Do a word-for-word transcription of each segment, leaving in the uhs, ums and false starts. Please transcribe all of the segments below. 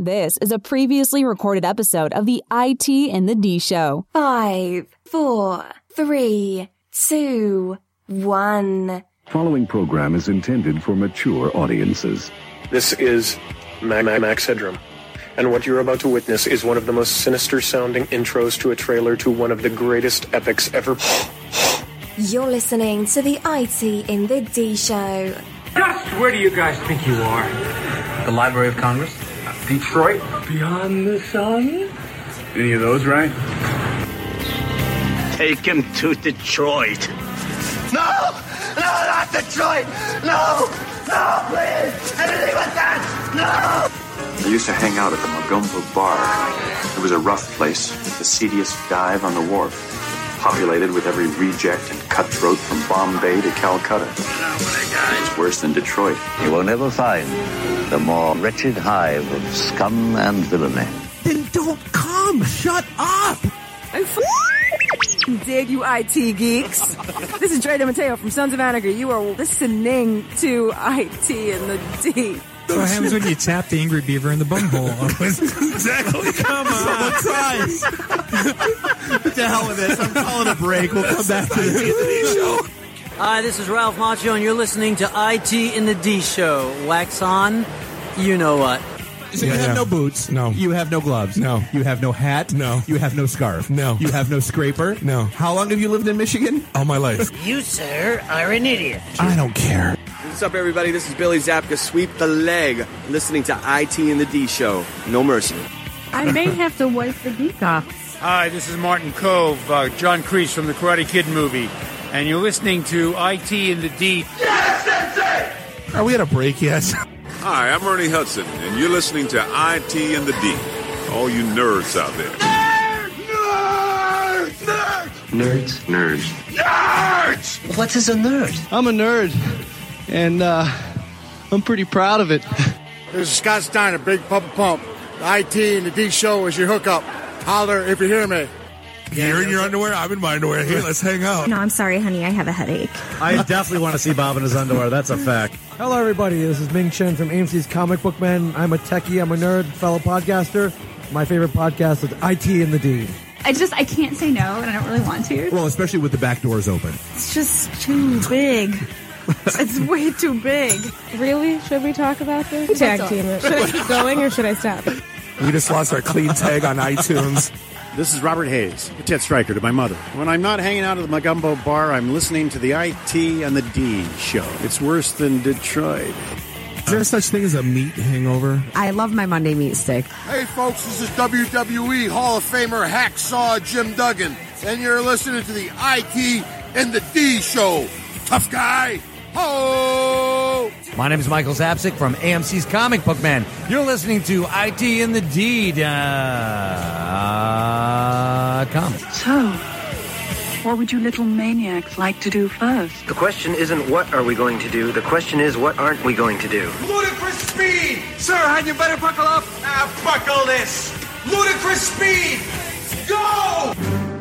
This is a previously recorded episode of the I T and the D Show. Five, four, three, two, one. Following program is intended for mature audiences. This is Max Headroom, and what you're about to witness is one of the most sinister-sounding intros to a trailer to one of the greatest epics ever. You're listening to the I T in the D Show. Just where do you guys think you are? The Library of Congress? Detroit? Beyond the sun? Any of those right? Take him to Detroit. No! No, not Detroit! No! No, please! Anything but that! No! I used to hang out at the Magumbo Bar. It was a rough place, the seediest dive on the wharf. Populated with every reject and cutthroat from Bombay to Calcutta. It's worse than Detroit. You will never find the more wretched hive of scum and villainy. Then don't come! Shut up! I f- dig you I T geeks. This is Dre DeMatteo from Sons of Anarchy. You are listening to I T and the D. What happens when you tap the angry beaver in the bunghole? Exactly. Come on. Tries. What the hell with this? I'm calling a break. We'll come back to the show. Hi, this is Ralph Macchio, and you're listening to I T in the D Show. Wax on, you know what. So you Yeah, have yeah. no boots. No. You have no gloves. No. You have no hat. No. You have no scarf. No. You have no scraper. No. How long have you lived in Michigan? All my life. You, sir, are an idiot. I don't care. What's up, everybody? This is Billy Zapka. Sweep the leg. Listening to I T and the D Show. No mercy. I may have to wipe the geek off. Hi, this is Martin Cove, uh, John Kreese from the Karate Kid movie, and you're listening to I T and the D. Yes, Sensei! Are we at a break yet? Hi, I'm Ernie Hudson, and you're listening to I T and the D. All you nerds out there. Nerds! Nerds! Nerds? Nerds. Nerds! What is a nerd? I'm a nerd, and uh, I'm pretty proud of it. This is Scott Steiner, Big Papa Pump. The I T and the D Show is your hookup. Holler if you hear me. You're in your underwear, I'm in my underwear. Hey, let's hang out. No, I'm sorry, honey. I have a headache. I definitely want to see Bob in his underwear. That's a fact. Hello, everybody. This is Ming Chen from A M C's Comic Book Man. I'm a techie. I'm a nerd, fellow podcaster. My favorite podcast is I T and the D. I just, I can't say no, and I don't really want to. Well, especially with the back doors open. It's just too big. It's way too big. Really? Should we talk about this? Tag team it. Should I keep going or should I stop? We just lost our clean tag on iTunes. This is Robert Hayes, a Ted Stryker to my mother. When I'm not hanging out at the Magumbo Bar, I'm listening to the I T and the D Show. It's worse than Detroit. Is there such thing as a meat hangover? I love my Monday meat stick. Hey, folks, this is W W E Hall of Famer Hacksaw Jim Duggan, and you're listening to the I T and the D Show. Tough guy. Ho! My name is Michael Zapsik from A M C's Comic Book Man. You're listening to I T and the D dot com. So, what would you little maniacs like to do first? The question isn't what are we going to do. The question is what aren't we going to do. Ludicrous speed! Sir, had you better buckle up? Ah, buckle this! Ludicrous speed! Go!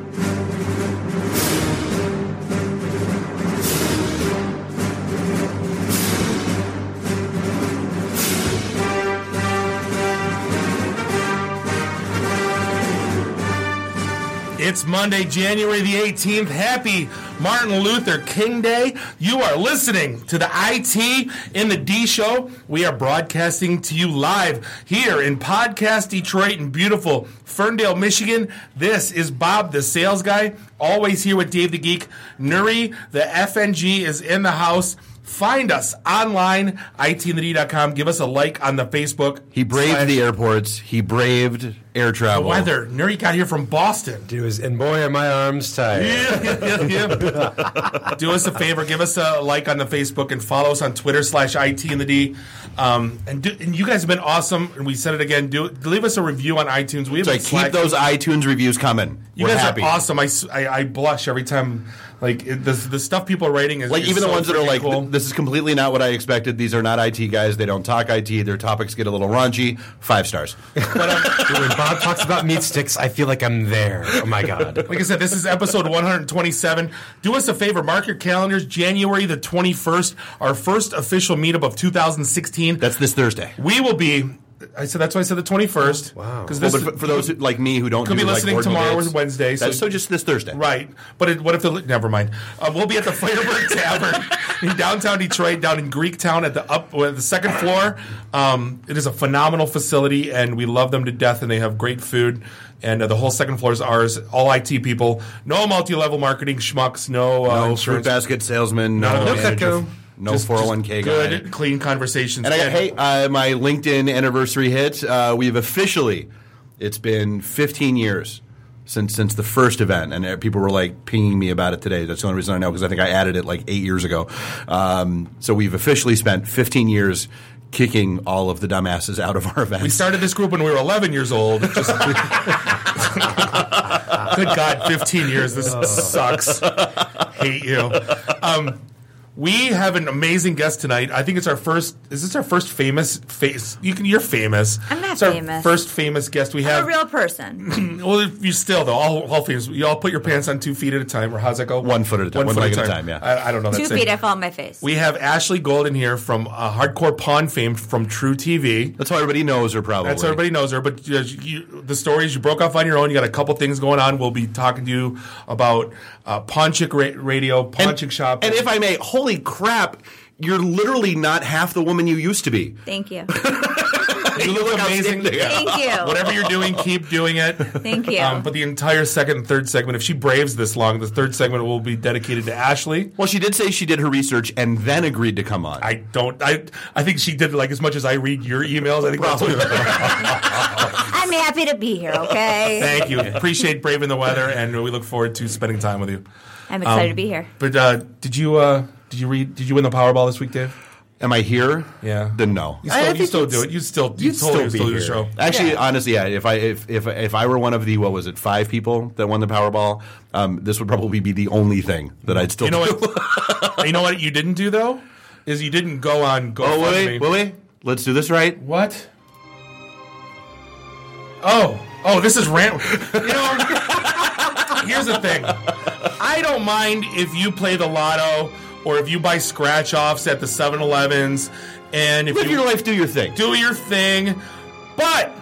It's Monday, January the eighteenth. Happy Martin Luther King Day. You are listening to the I T in the D Show. We are broadcasting to you live here in Podcast Detroit in beautiful Ferndale, Michigan. This is Bob, the sales guy, always here with Dave the Geek. Nuri, the F N G, is in the house. Find us online, I T and the D dot com. Give us a like on the Facebook. He braved slash- the airports. He braved air travel. The weather. Nuri got here from Boston. Dude, was, and boy, are my arms tired. Yeah, yeah, yeah. Do us a favor. Give us a like on the Facebook and follow us on Twitter slash I T and the D. Um, and, do, and you guys have been awesome. And we said it again. Do leave us a review on iTunes. We have so keep those iTunes reviews coming. You We're guys happy. are awesome. I, I, I blush every time. Like it, the the stuff people are writing is like is even so the ones that are like, cool. this is completely not what I expected. These are not I T guys. They don't talk I T. Their topics get a little raunchy. Five stars. But, um, Dude, when Bob talks about meat sticks, I feel like I'm there. Oh my god! Like I said, this is episode one twenty-seven. Do us a favor, mark your calendars. January the twenty-first, our first official meetup of two thousand sixteen. That's this Thursday. We will be I said that's why I said the twenty-first. Wow. Because Well, but for, for those who, like me who don't could do, be like, listening ordinal tomorrow dates, or Wednesday. That's so just this Thursday, right? But it, what if the never mind? Uh, we'll be at the Firebird Tavern in downtown Detroit, down in Greektown at the up uh, the second floor. Um, it is a phenomenal facility, and we love them to death. And they have great food. And uh, the whole second floor is ours. All I T people. No multi-level marketing schmucks. No, uh, no fruit basket salesman. None No, of those. manager, no Just- four oh one k just guy. Good, clean conversations. And I got, hey, uh, my LinkedIn anniversary hit. Uh, we've officially, it's been fifteen years since since the first event, and uh, people were like pinging me about it today. That's the only reason I know, because I think I added it like eight years ago. Um, so we've officially spent fifteen years kicking all of the dumbasses out of our events. We started this group when we were eleven years old. Just, good God, fifteen years. This sucks. Hate you. Um, we have an amazing guest tonight. I think it's our first. Is this our first famous face? You can. You're famous. I'm not it's our famous. First famous guest we I'm have. a real person. Well, you still though. All, all famous. You all put your pants on two feet at a time, or how's that go? One foot at a time. One, foot leg at a time. Yeah. I, I don't know. Two that saying. feet, I fall on my face. We have Ashley Golden here from uh, Hardcore Pawn fame from True T V. That's how everybody knows her, probably. That's how everybody knows her. But uh, you, the stories, you broke off on your own. You got a couple things going on. We'll be talking to you about uh, Pawn Chick ra- Radio, Pawn And- Chick Shop. And if I may, holy crap, you're literally not half the woman you used to be. Thank you. You look amazing. Thank you. Whatever you're doing, keep doing it. Thank you. Um, but the entire second and third segment, if she braves this long, the third segment will be dedicated to Ashley. Well, she did say she did her research and then agreed to come on. I don't. I I think she did like as much as I read your emails. I think that's what. I'm happy to be here, okay? Thank you. Appreciate braving the weather, and we look forward to spending time with you. I'm excited Um, to be here. But uh, did you uh, did you read? Did you win the Powerball this week, Dave? Am I here? Yeah. Then no. You still, you still do it. You still you You'd totally still be still do the here. show. Actually, Yeah. honestly, yeah. If I if, if if I were one of the what was it five people that won the Powerball, um, this would probably be the only thing that I'd still You know do. what? You know what you didn't do though is you didn't go on GoFundMe. Oh wait, wait, wait. Let's do this right. What? Oh, oh, this is rant. You know, here's the thing. I don't mind if you play the lotto or if you buy scratch offs at the seven elevens and if Live you your life, do your thing. do your thing. But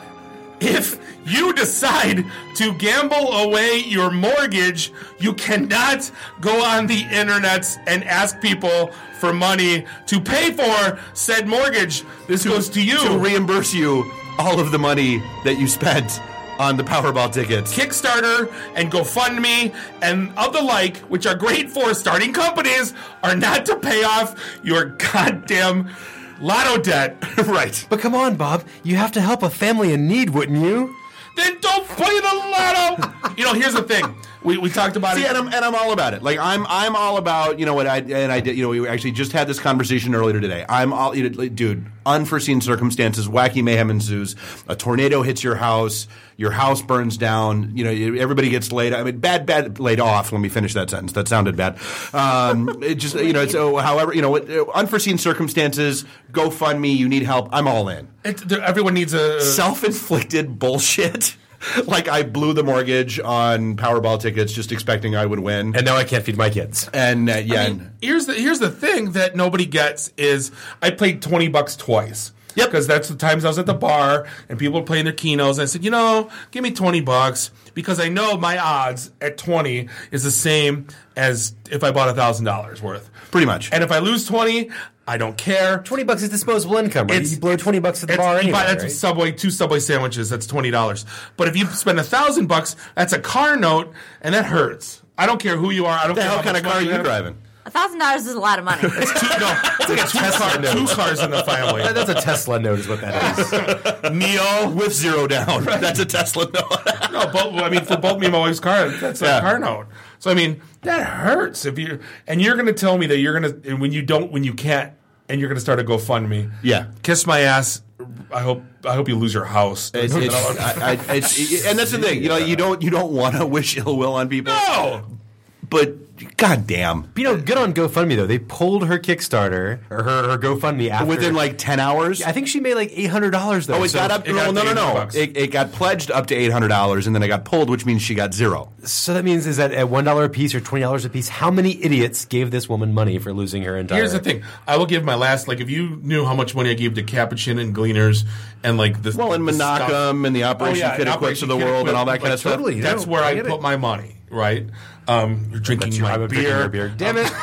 if you decide to gamble away your mortgage, you cannot go on the internet and ask people for money to pay for said mortgage. This goes to you. To reimburse you all of the money that you spent on the Powerball tickets. Kickstarter and GoFundMe and of the like, which are great for starting companies, are not to pay off your goddamn lotto debt. Right. But come on, Bob. You have to help a family in need, wouldn't you? Then don't play the lotto. You know, here's the thing. We, we talked about See, it. and I'm, and I'm all about it. Like I'm I'm all about, you know what I and I did. You know, we actually just had this conversation earlier today. I'm all, you know, like, dude. Unforeseen circumstances, wacky mayhem ensues. A tornado hits your house. Your house burns down. You know, everybody gets laid. I mean, bad, bad laid off. Let me finish that sentence. That sounded bad. Um, it just, you know, so however, you know, unforeseen circumstances. GoFundMe. You need help. I'm all in. It, there, everyone needs a Self-inflicted bullshit. Like I blew the mortgage on Powerball tickets, just expecting I would win, And now I can't feed my kids. and uh, yeah, I mean, here's the here's the thing that nobody gets is I played twenty bucks twice. Yep. Because that's the times I was at the bar and people were playing their Kenos. And I said, you know, give me twenty bucks because I know my odds at twenty is the same as if I bought one thousand dollars worth. pretty much. And if I lose twenty, I don't care. Twenty bucks is disposable income, right? It's- you blow twenty bucks at the It's- bar you anyway, buy- that's right? Subway, two Subway sandwiches. That's twenty dollars. But if you spend a thousand bucks, that's a car note, and that hurts. I don't care who you are. I don't What the care hell how kind much of car are money you have. driving? A thousand dollars is a lot of money. It's two, no, it's like a two, Tesla car, note. two cars in the family. That's a Tesla note, is what that is. Neo. With zero down. That's a Tesla note. No, both, I mean, for both me and my wife's car, that's a Yeah. car note. So I mean, that hurts. If you and you're going to tell me that you're going to, and when you don't, when you can't, and you're going to start a GoFundMe. Yeah. Kiss my ass. I hope. I hope you lose your house. It's, it's, I, I, it's, and that's the thing. You know, you don't you don't want to wish ill will on people. No. But God damn. But, you know, good on GoFundMe, though. They pulled her Kickstarter, or her, her GoFundMe after. Within like ten hours? Yeah, I think she made like eight hundred dollars, though. Oh, it so got up? it No, got no, no, no. bucks. It, it got pledged up to eight hundred dollars, and then it got pulled, which means she got zero. So that means is that at one dollar a piece or twenty dollars a piece, how many idiots gave this woman money for losing her entire... Here's the thing. I will give my last, like, if you knew how much money I gave to Capuchin and Gleaners and, like, the Well, and the Menachem stuff. and the Operation Oh, yeah, Kid and Equips of Operation the Kid world and all that Equip, kind of like, stuff. totally. That's No, where I I get put it. my money, right? Um, you're drinking you my have a drinking beer. your beer. Damn it.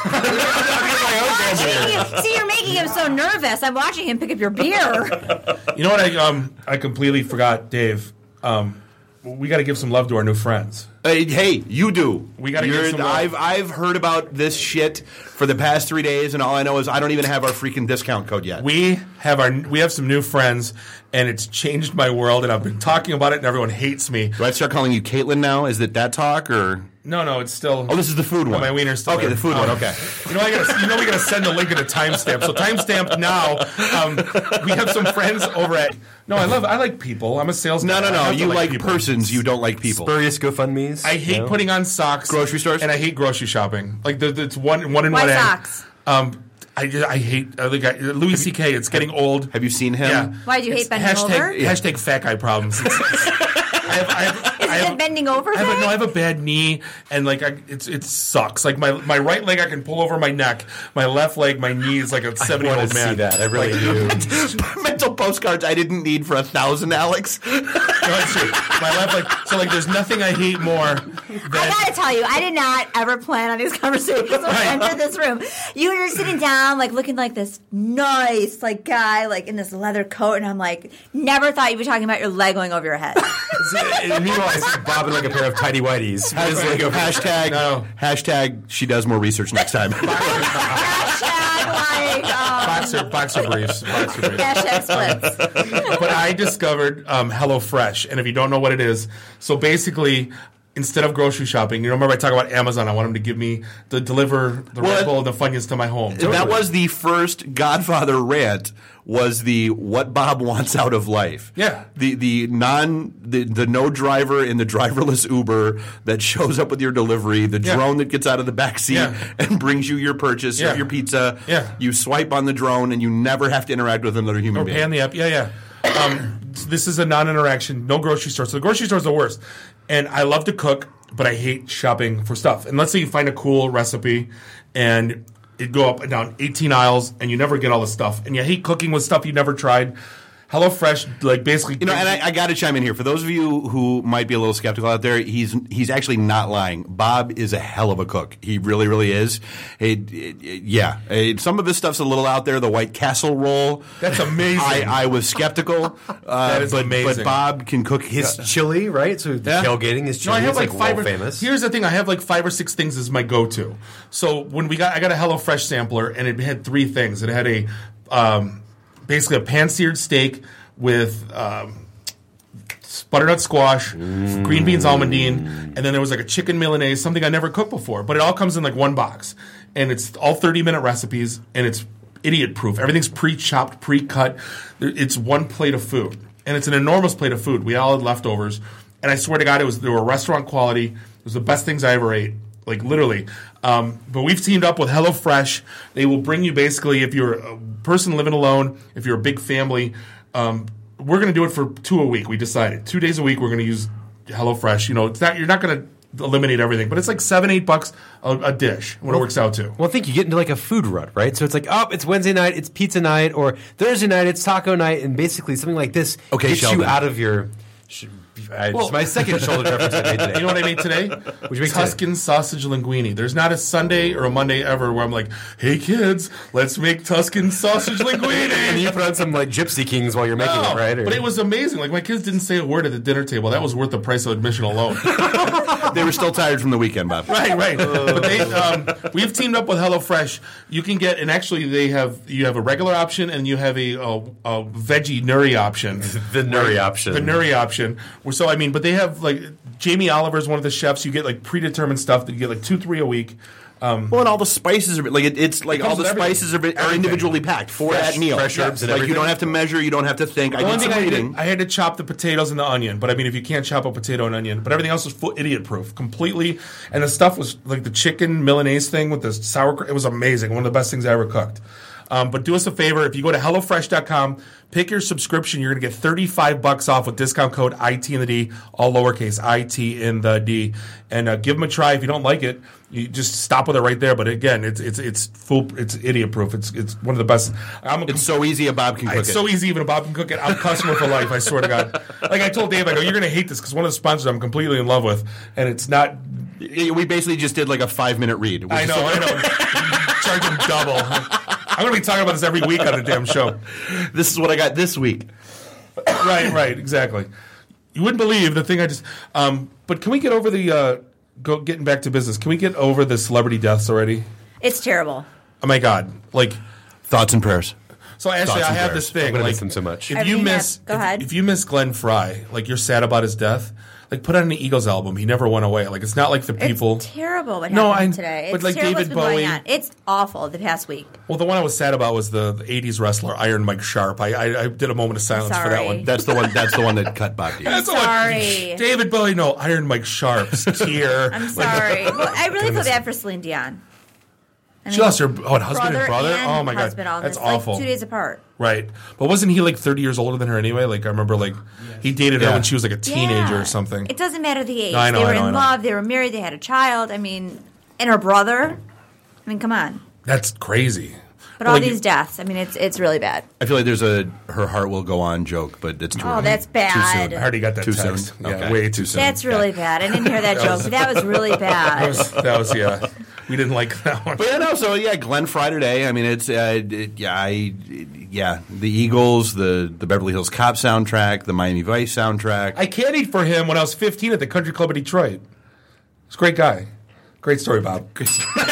You- See, you're making him so nervous. I'm watching him pick up your beer. You know what? I um I completely forgot, Dave. Um, we got to give some love to our new friends. Hey, hey, you do. We gotta You're- give some love. I've I've heard about this shit for the past three days, and all I know is I don't even have our freaking discount code yet. We have our we have some new friends, and it's changed my world. And I've been talking about it, and everyone hates me. Do I start calling you Caitlin now? Is it that talk or? No, no, it's still. Oh, this is the food one. My wiener's still Okay, there. the food one. Um, Okay. You know, I gotta, you know, we got to send a link in a timestamp. So timestamp now. Um, we have some friends over at. No, I love. I like people. I'm a sales. No, guy. no, I no. have to You like people. persons. You don't like people. Spurious GoFundMes. I hate you know? putting on socks. Grocery stores? And I hate grocery shopping. Like the, the, it's one one in Why one end. socks? Um, I just, I hate uh, the guy Louis C K. It's getting old. Have you seen him? Yeah. Why do you hate It's bending hashtag, over? Hashtag fat guy problems. It's- I have, I have, Is I it have, bending over I have, a, thing? no, I have a bad knee, and like I, it's it sucks. Like my, my right leg, I can pull over my neck. My left leg, my knee is like a seventy year I old want to man. see that. I really do. Mental postcards I didn't need for a thousand, Alex. No, it's true. My left leg. So like, there's nothing I hate more. I Than, gotta tell you, I did not ever plan on these conversations when I entered this room. You were sitting down, like looking like this nice, like guy, like in this leather coat, and I'm like, never thought you'd be talking about your leg going over your head. And meanwhile, I see Bob in like a pair of tidy whiteys. Has like a hashtag. No. Hashtag. She does more research next time. Hashtag like, um, boxer, boxer briefs. Boxer briefs. hashtag splits. But I discovered um, HelloFresh, and if you don't know what it is, so basically, instead of grocery shopping, you know, remember I talk about Amazon. I want them to give me the deliver the Well, Red Bull and the Funyuns to my home. That was the first Godfather rant. Was the what Bob wants out of life? Yeah. The the non the, the no driver in the driverless Uber that shows up with your delivery, the Yeah. drone that gets out of the back seat Yeah. and brings you your purchase, Yeah. your pizza. Yeah. You swipe on the drone and you never have to interact with another human Or being. pay on the app. Yeah, yeah. Um, this is a non-interaction, no grocery store. So the grocery store is the worst. And I love to cook, but I hate shopping for stuff. And let's say you find a cool recipe and it go up and down eighteen aisles and you never get all the stuff. And you hate cooking with stuff you never tried. HelloFresh, like basically, You know, and I, I got to chime in here. For those of you who might be a little skeptical out there, he's he's actually not lying. Bob is a hell of a cook. He really, really is. It, it, it- yeah, It- some of his stuff's a little out there. The White Castle roll. That's amazing. I, I was skeptical. Uh, That is but, amazing. But Bob can cook His his. chili, right? So the Yeah. tailgating is No, chili. I have it's like like five. world Or, famous. Here's the thing: I have like five or six things as my go-to. So when we got, I got a HelloFresh sampler, and it had three things. It had a um, basically a pan-seared steak with um, butternut squash, Mm. green beans almondine, and then there was like a chicken Milanese, something I never cooked before. But it all comes in like one box, and it's all thirty-minute recipes, and it's idiot-proof. Everything's pre-chopped, pre-cut. There- It's one plate of food, and it's an enormous plate of food. We all had leftovers, and I swear to God, it was they were restaurant quality. It was the best things I ever ate. Like literally, um, but we've teamed up with HelloFresh. They will bring you basically if you're a person living alone, if you're a big family. Um, we're going to do it for two a week. We decided two days a week. We're going to use HelloFresh. You know, it's not you're not going to eliminate everything, but it's like seven, eight bucks a, a dish when it works out to. Well, I think you get into like a food rut, right? So it's like, oh, it's Wednesday night, it's pizza night, or Thursday night, it's taco night, and basically something like this Okay, gets Sheldon. you out of your. Sh- I, Well- it's my second shoulder reference I made today. You know what I made today? What'd you make Tuscan sausage linguine. There's not a Sunday or a Monday ever where I'm like, hey kids, let's make Tuscan sausage linguine. And you put on some like Gypsy Kings while you're making No, it, right? Or- But it was amazing. Like my kids didn't say a word at the dinner table. That was worth the price of admission alone. They were still tired from the weekend, Bob. Right, right. But they, um, we've teamed up with HelloFresh. You can get, and actually they have, you have a regular option and you have a, a, a veggie nuri option. The nuri option. The nuri option. Well, So I mean, but they have like Jamie Oliver is one of the chefs. You get like predetermined stuff that you get like two, three a week. Um, well, and all the spices are like it, it's like It all comes the with everything. spices are, are Everything. individually packed for Fresh- that meal. fresh herbs and like you everything. don't have to measure, you don't have to think. The I only did thing some I reading. did, I had to chop the potatoes and the onion, but I mean, if you can't chop a potato and onion, but everything else was full idiot proof, completely. And the stuff was like the chicken Milanese thing with the sauerkraut. It was amazing. One of the best things I ever cooked. Um, but do us a favor, if you go to hello fresh dot com, pick your subscription. You're going to get thirty-five bucks off with discount code I T in the D, all lowercase, I T in the D. And uh, give them a try. If you don't like it, you just stop with it right there. But again, it's it's it's full, it's idiot proof. It's it's one of the best. I'm a, It's so easy a Bob can cook it's it. so easy even a Bob can cook it. I'm a customer for life. I swear to God. Like I told Dave, I go, you're going to hate this because one of the sponsors I'm completely in love with, and it's not. We basically just did like a five minute read. I know, I know. Charge him double. I'm going to be talking about this every week on the damn show. This is what I got this week. Right, right, exactly. You wouldn't believe the thing I just. Um, but can we get over the uh, go getting back to business? Can we get over the celebrity deaths already? It's terrible. Oh my God! Like thoughts and prayers. So Ashley, Thoughts I and have prayers. this thing. I'm gonna like, miss him so much. If I you mean, miss, yeah, go if, ahead. if you miss Glenn Fry, like you're sad about his death. Like put on an Eagles album. He never went away. Like it's not like the people. It's terrible what No, happened I- today. but It's like terrible David what's been going Bowie- on. It's awful the past week. Well, the one I was sad about was the, the eighties wrestler Iron Mike Sharp. I, I I did a moment of silence for that sorry. one. That's the one. That's the one that cut Bob Dean. That's the one. sorry. David Bowie, no, Iron Mike Sharp's tear. I'm sorry. Well, I really feel bad for Celine Dion. I She lost her oh, husband and brother. and Oh my god, husband all that's this, awful. Like two days apart. Right, but wasn't he like thirty years older than her anyway? Like I remember, like he dated her Yeah. when she was like a teenager Yeah. or something. It doesn't matter the age. No, I know, they were I know, I in know. love. They were married. They had a child. I mean, and her brother. I mean, come on. That's crazy. But all Like, these deaths. I mean, it's it's really bad. I feel like there's a her heart will go on joke, but it's too Oh, early. that's Too bad. soon. I already got that Too text. soon. Yeah, Okay. way too soon. That's really bad. I didn't hear that joke, but that was really That bad. was, that was yeah. We didn't like that one. But yeah, no. So yeah, Glenn Fry today. I mean, it's uh, it, yeah, I, yeah, the Eagles, the the Beverly Hills Cop soundtrack, the Miami Vice soundtrack. I candied for him when I was fifteen at the Country Club in Detroit. He's a great guy. Great story, Bob. Great story. The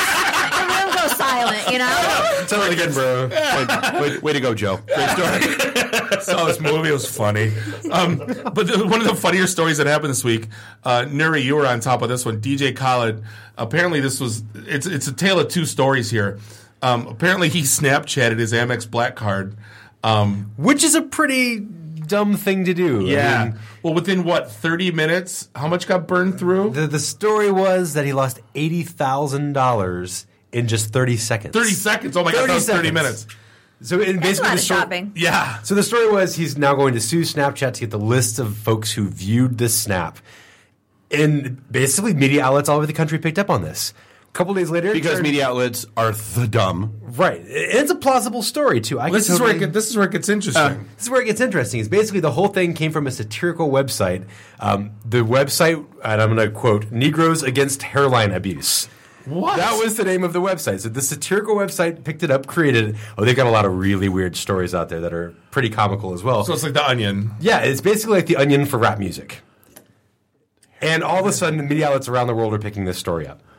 room goes silent, you know? Sounds like again, bro. way, way, way to go, Joe. Great story. Saw this movie. It was funny. Um, but the, one of the funnier stories that happened this week, uh, Nuri, you were on top of this one. D J Khaled. Apparently, this was it's it's a tale of two stories here. Um, apparently, he Snapchatted his Amex Black Card, um, Which is a pretty dumb thing to do. I yeah. mean, well, within what thirty minutes, how much got burned through? the, the story was that he lost eighty thousand dollars in just thirty seconds. Thirty seconds. Oh my god, that was thirty seconds. minutes. So in That's a basically lot the of story, shopping. Yeah. So the story was he's now going to sue Snapchat to get the list of folks who viewed this snap. And basically media outlets all over the country picked up on this. A couple days later, it Because turned- media outlets are the dumb. Right. And it's a plausible story, too. I Well, can this is where it totally- get, this is where it gets interesting. Uh, this is where it gets interesting. Is basically the whole thing came from a satirical website. Um, the website, and I'm going to quote, Negroes Against Hairline Abuse. What? That was the name of the website. So the satirical website picked it up, created it. Oh, they've got a lot of really weird stories out there that are pretty comical as well. So it's like The Onion. Yeah, it's basically like the Onion for rap music. And all of a sudden, the media outlets around the world are picking this story up.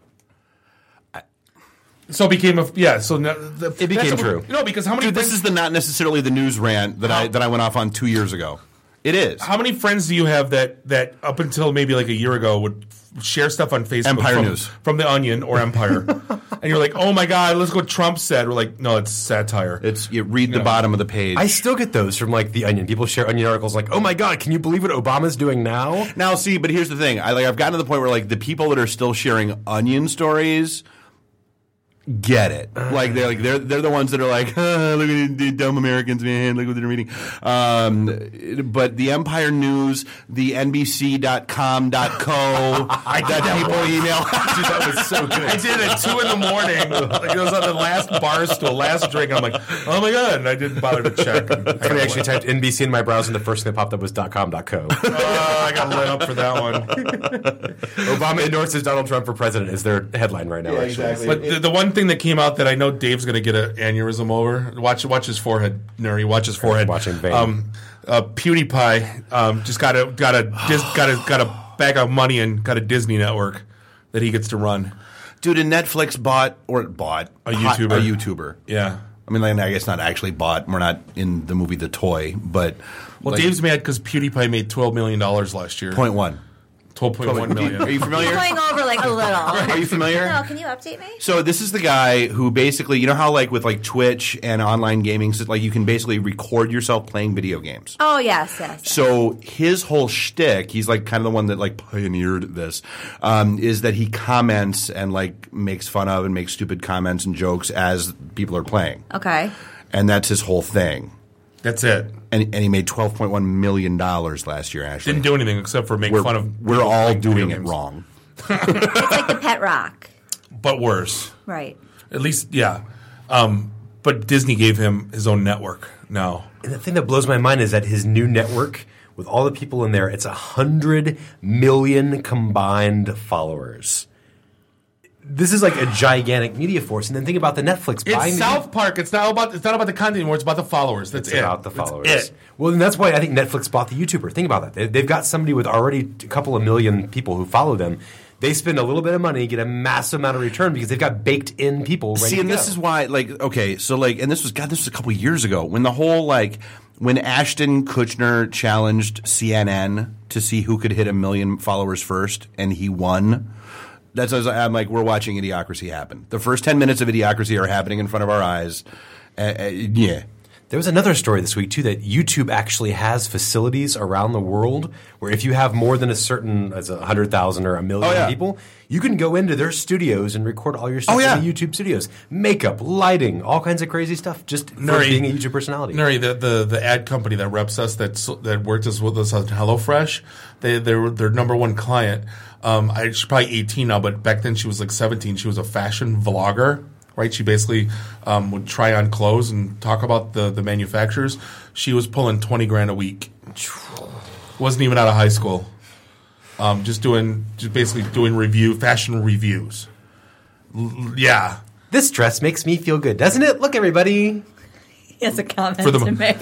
So it became a yeah. So now, the, It became that's- true. No, because how many Dude, this friends, is the not necessarily the news rant that I that I went off on two years ago. It is. how many friends do you have that that up until maybe like a year ago would f- share stuff on Facebook Empire from, News. from The Onion or Empire, and you're like, oh my god, let's go. What Trump said. We're like, no, it's satire. It's you read the Yeah. bottom of the page. I still get those from like the Onion. People share Onion articles like, "Oh my God, can you believe what Obama's doing now?" Now, see, but here's the thing. I like I've gotten to the point where like the people that are still sharing Onion stories get it. Like they're like they're they're the ones that are like, ah, look at the dumb Americans, man. Look what they're reading. Um, but the Empire News, the N B C dot com dot co, I did that that people once. email. Dude, that was so good. I did it at two in the morning. Like it was on the last bar stool, last drink. I'm like, oh my god, and I didn't bother to check. I, I actually typed N B C in my browser, and the first thing that popped up was .com dot co. Oh, I got lit up for that one. Obama endorses Donald Trump for president is their headline right now. Yeah, actually. exactly. But the, the one thing that came out that I know Dave's going to get an aneurysm over. Watch, watch his forehead, Nuri. Watch his forehead. Watching Bane. Um, uh, PewDiePie um, just got a got a dis, got a got a bag of money and got a Disney network that he gets to run. Dude, and Netflix bought or bought A hot- YouTuber. A YouTuber. Yeah. I mean, like, I guess not actually bought. We're not in the movie The Toy, but Well, like, Dave's mad because PewDiePie made twelve million dollars last year. point one. twelve point one million. Are you familiar? You're going over like a little. Are you familiar? No, can you update me? So this is the guy who basically, you know how like with like Twitch and online gaming, so like you can basically record yourself playing video games. Oh yes, yes. So his whole shtick, he's like kind of the one that like pioneered this, um, is that he comments and like makes fun of and makes stupid comments and jokes as people are playing. Okay. And that's his whole thing. That's it. And, and he made twelve point one million dollars last year, Ashley. Didn't do anything except for make we're, fun of. We're all doing it wrong. It's like the Pet Rock. But worse. Right. At least, yeah. Um, but Disney gave him his own network now. And the thing that blows my mind is that his new network, with all the people in there, it's one hundred million combined followers. This is like a gigantic media force. And then think about the Netflix buying It's the- South Park. It's not about. It's not about the content anymore. It's about the followers. That's It's it. about the followers. That's it. Well, then that's why I think Netflix bought the YouTuber. Think about that. They, they've got somebody with already a couple of million people who follow them. They spend a little bit of money, get a massive amount of return because they've got baked-in people ready See, to and go. this is why, like, okay, so like, and this was God, this was a couple years ago when the whole like when Ashton Kutcher challenged C N N to see who could hit a million followers first, and he won. That's as I'm like, we're watching Idiocracy happen. The first ten minutes of Idiocracy are happening in front of our eyes. Uh, uh, yeah. There was another story this week, too, that YouTube actually has facilities around the world where if you have more than a certain, as a hundred thousand or a million Oh, yeah. people, you can go into their studios and record all your stuff Oh, yeah. in the YouTube studios. Makeup, lighting, all kinds of crazy stuff just for Nuri, being a YouTube personality. Nuri, the, the, the ad company that reps us, that that worked us with us on HelloFresh, they they're their number one client. Um, I, she's probably eighteen now, but back then she was like seventeen. She was a fashion vlogger, right? She basically um, would try on clothes and talk about the, the manufacturers. She was pulling twenty grand a week. Wasn't even out of high school. Um, just doing, just basically doing review, fashion reviews. L- yeah. This dress makes me feel good, doesn't it? Look, everybody. He has a comment For the- to make.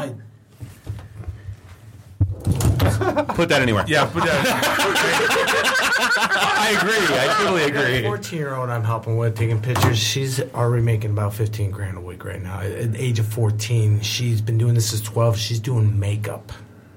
Put that anywhere. Yeah, put that. I agree. I totally agree. fourteen-year-old I'm helping with, taking pictures. She's already making about fifteen grand a week right now. At the age of fourteen, she's been doing this since twelve. She's doing makeup.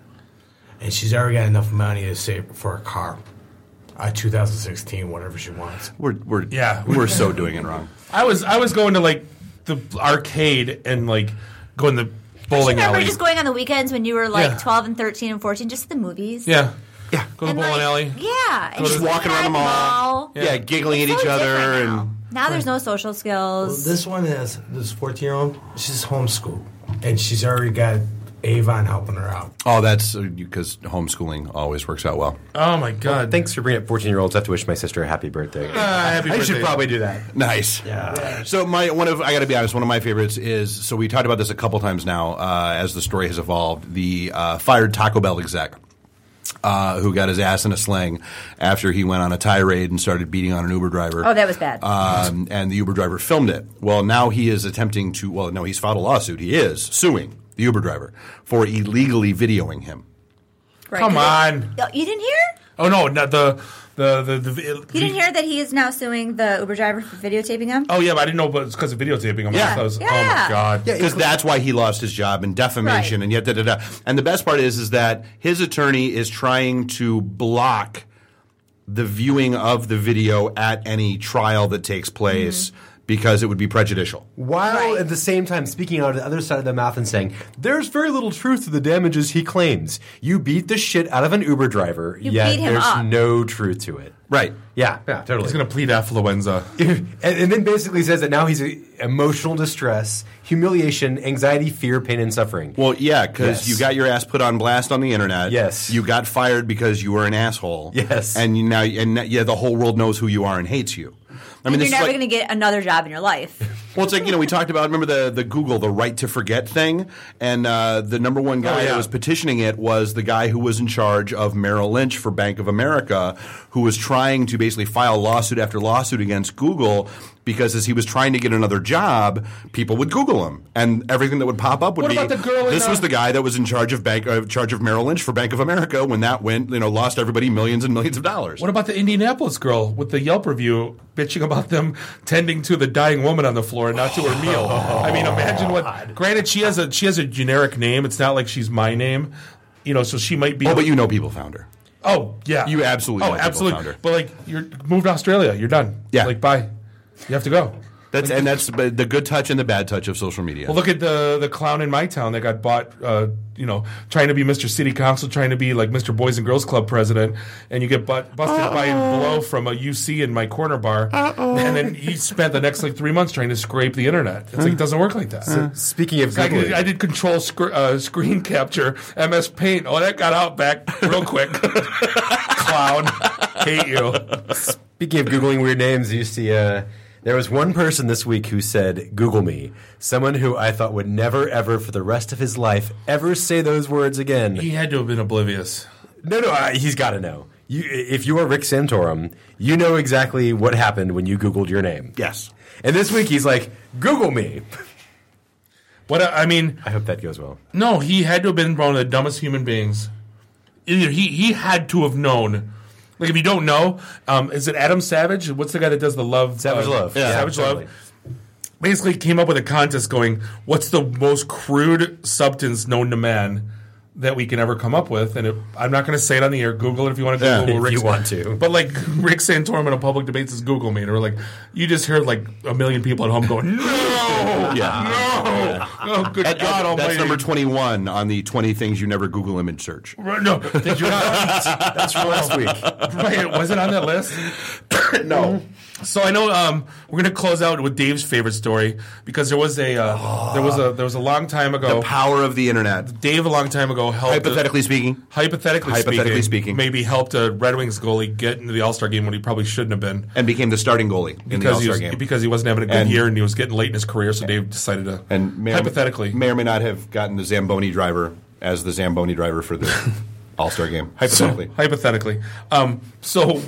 And she's already got enough money to save for a car. Uh, two thousand sixteen, whatever she wants. We're we're Yeah. we're so doing it wrong. I was I was going to like the arcade and like going to bowling Remember alley. just going on the weekends when you were like Yeah. twelve and thirteen and fourteen, just to the movies? Yeah. Yeah. Go to And, bowling like, alley. Yeah. and Just walking around the mall. Yeah. Yeah, giggling It's at so each other different now. and Now there's no social Well, skills. this one is, this fourteen-year-old, she's homeschooled. And she's already got Avon helping her out. oh, that's because homeschooling always works out well. Oh my god. Thanks for bringing up fourteen-year-olds. I have to wish my sister a happy birthday. Ah, happy I should birthday. probably do that. Nice. Yeah. So my one of I got to be honest, one of my favorites is so we talked about this a couple times now uh, as the story has evolved. The uh, fired Taco Bell exec. Uh, who got his ass in a sling after he went on a tirade and started beating on an Uber driver. Oh, that was bad. Um, and the Uber driver filmed it. Well, now he is attempting to, well, no, he's filed a lawsuit. He is suing the Uber driver for illegally videoing him. Right, Come 'cause on. it- you didn't hear? Oh no, not the the the. the, You didn't hear that he is now suing the Uber driver for videotaping him? Oh yeah, but I didn't know, but it's because of videotaping. I'm Yeah. I was, Yeah. Oh my god. Because that's why he lost his job in defamation Right. and yet da da da. And the best part is is that his attorney is trying to block the viewing of the video at any trial that takes place because it would be prejudicial. While at the same time speaking out of the other side of the mouth and saying, there's very little truth to the damages he claims. You beat the shit out of an Uber driver, You yet beat him there's up. no truth to it. Right. Yeah, yeah, totally. He's gonna plead affluenza. and, and then basically says that now he's a, emotional distress, humiliation, anxiety, fear, pain, and suffering. Well, yeah, because Yes. you got your ass put on blast on the internet. Yes. You got fired because you were an asshole. Yes. And you now, and now- yeah, the whole world knows who you are and hates you. I mean, And this you're is never like, going to get another job in your life. well, it's like, you know, we talked about, remember the, the Google, the right to forget thing? And uh, the number one guy Oh, yeah. that was petitioning it was the guy who was in charge of Merrill Lynch for Bank of America, who was trying to basically file lawsuit after lawsuit against Google because as he was trying to get another job, people would Google him. And everything that would pop up would What be, about the girl in this the- was the guy that was in charge of bank, uh, charge of Merrill Lynch for Bank of America when that went, you know, lost everybody millions and millions of dollars. What about the Indianapolis girl with the Yelp review bitching about them tending to the dying woman on the floor and not to her meal? I mean, imagine what. Granted, she has a she has a generic name. It's not like she's my name, you know. So she might be. Oh, but you know people found her. Oh yeah, You absolutely Oh, want to absolutely. founder. But like, you're moved to Australia. You're done. Yeah. Like, bye. You have to go. That's and that's the good touch and the bad touch of social media. Well, look at the the clown in my town that got bought. Uh, you know, trying to be Mister City Council, trying to be like Mister Boys and Girls Club president, and you get butt, busted Uh-oh. by a blow from a U C in my corner bar, Uh-oh. and then he spent the next like three months trying to scrape the internet. It's like it doesn't work like that. So, speaking of, I did, I did control sc- uh, screen capture, M S Paint. Oh, that got out back real quick. Clown, hate you. Speaking of Googling weird names, you see. Uh, There was one person this week who said, Google me. Someone who I thought would never, ever, for the rest of his life, ever say those words again. He had to have been oblivious. No, no, I, he's got to know. You, if you are Rick Santorum, you know exactly what happened when you Googled your name. Yes. And this week he's like, Google me. What I mean... I hope that goes well. No, he had to have been one of the dumbest human beings. Either he, he had to have known... Like, if you don't know, um, is it Adam Savage? What's the guy that does the Love? Savage uh, Love. Yeah, Savage totally. Love. Basically came up with a contest going, what's the most crude substance known to man that we can ever come up with? And it, I'm not going to say it on the air. Google it if you want to Yeah, Google if Rick. you want to. But, like, Rick Santorum in a public debate says Google me. And we're like, you just heard, like, a million people at home going, no! Yeah. No! Oh, good At- God at- almighty. That's number twenty-one on the twenty things you never Google image search. Right, no, did you not? That's from last week. Right, was it on that list? No. So I know um, we're going to close out with Dave's favorite story because there was a uh, oh. there was a there was a long time ago. The power of the internet. Dave a long time ago helped. Hypothetically a, speaking. Hypothetically, hypothetically speaking, speaking, maybe helped a Red Wings goalie get into the All Star game when he probably shouldn't have been, and became the starting goalie in because the All he Star was, game because he wasn't having a good and, year and he was getting late in his career. So Dave decided to and may hypothetically or, may or may not have gotten the Zamboni driver as the Zamboni driver for the All Star game. Hypothetically, so, hypothetically. Um, so.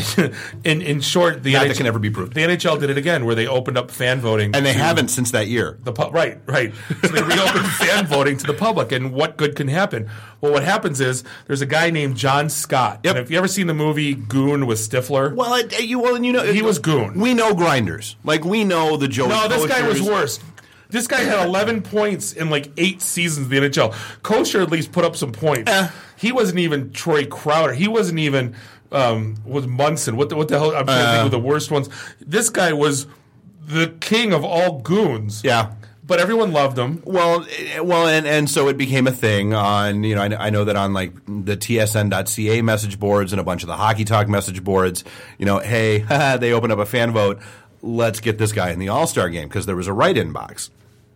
in in short, the Not N H L, that can ever be proved. The N H L did it again, where they opened up fan voting, and they to haven't since that year. The pu- right, right. So they reopened fan voting to the public, and what good can happen? Well, what happens is there's a guy named John Scott. Yep. And if you ever seen the movie Goon with Stifler, Well, it, you well, and you know he was Goon. We know grinders, like we know the Joe. No, this guy was Koshers. worse. This guy had eleven points in like eight seasons of the N H L. Kosher at least put up some points. Eh. He wasn't even Troy Crowder. He wasn't even um, was Munson. What the, what the hell? I'm trying to Uh. think of the worst ones. This guy was the king of all goons. Yeah. But everyone loved him. Well, eh, well, and, and so it became a thing on, you know, I, I know that on like the T S N dot C A message boards and a bunch of the Hockey Talk message boards, you know, hey, they opened up a fan vote. Let's get this guy in the All-Star game because there was a write-in box.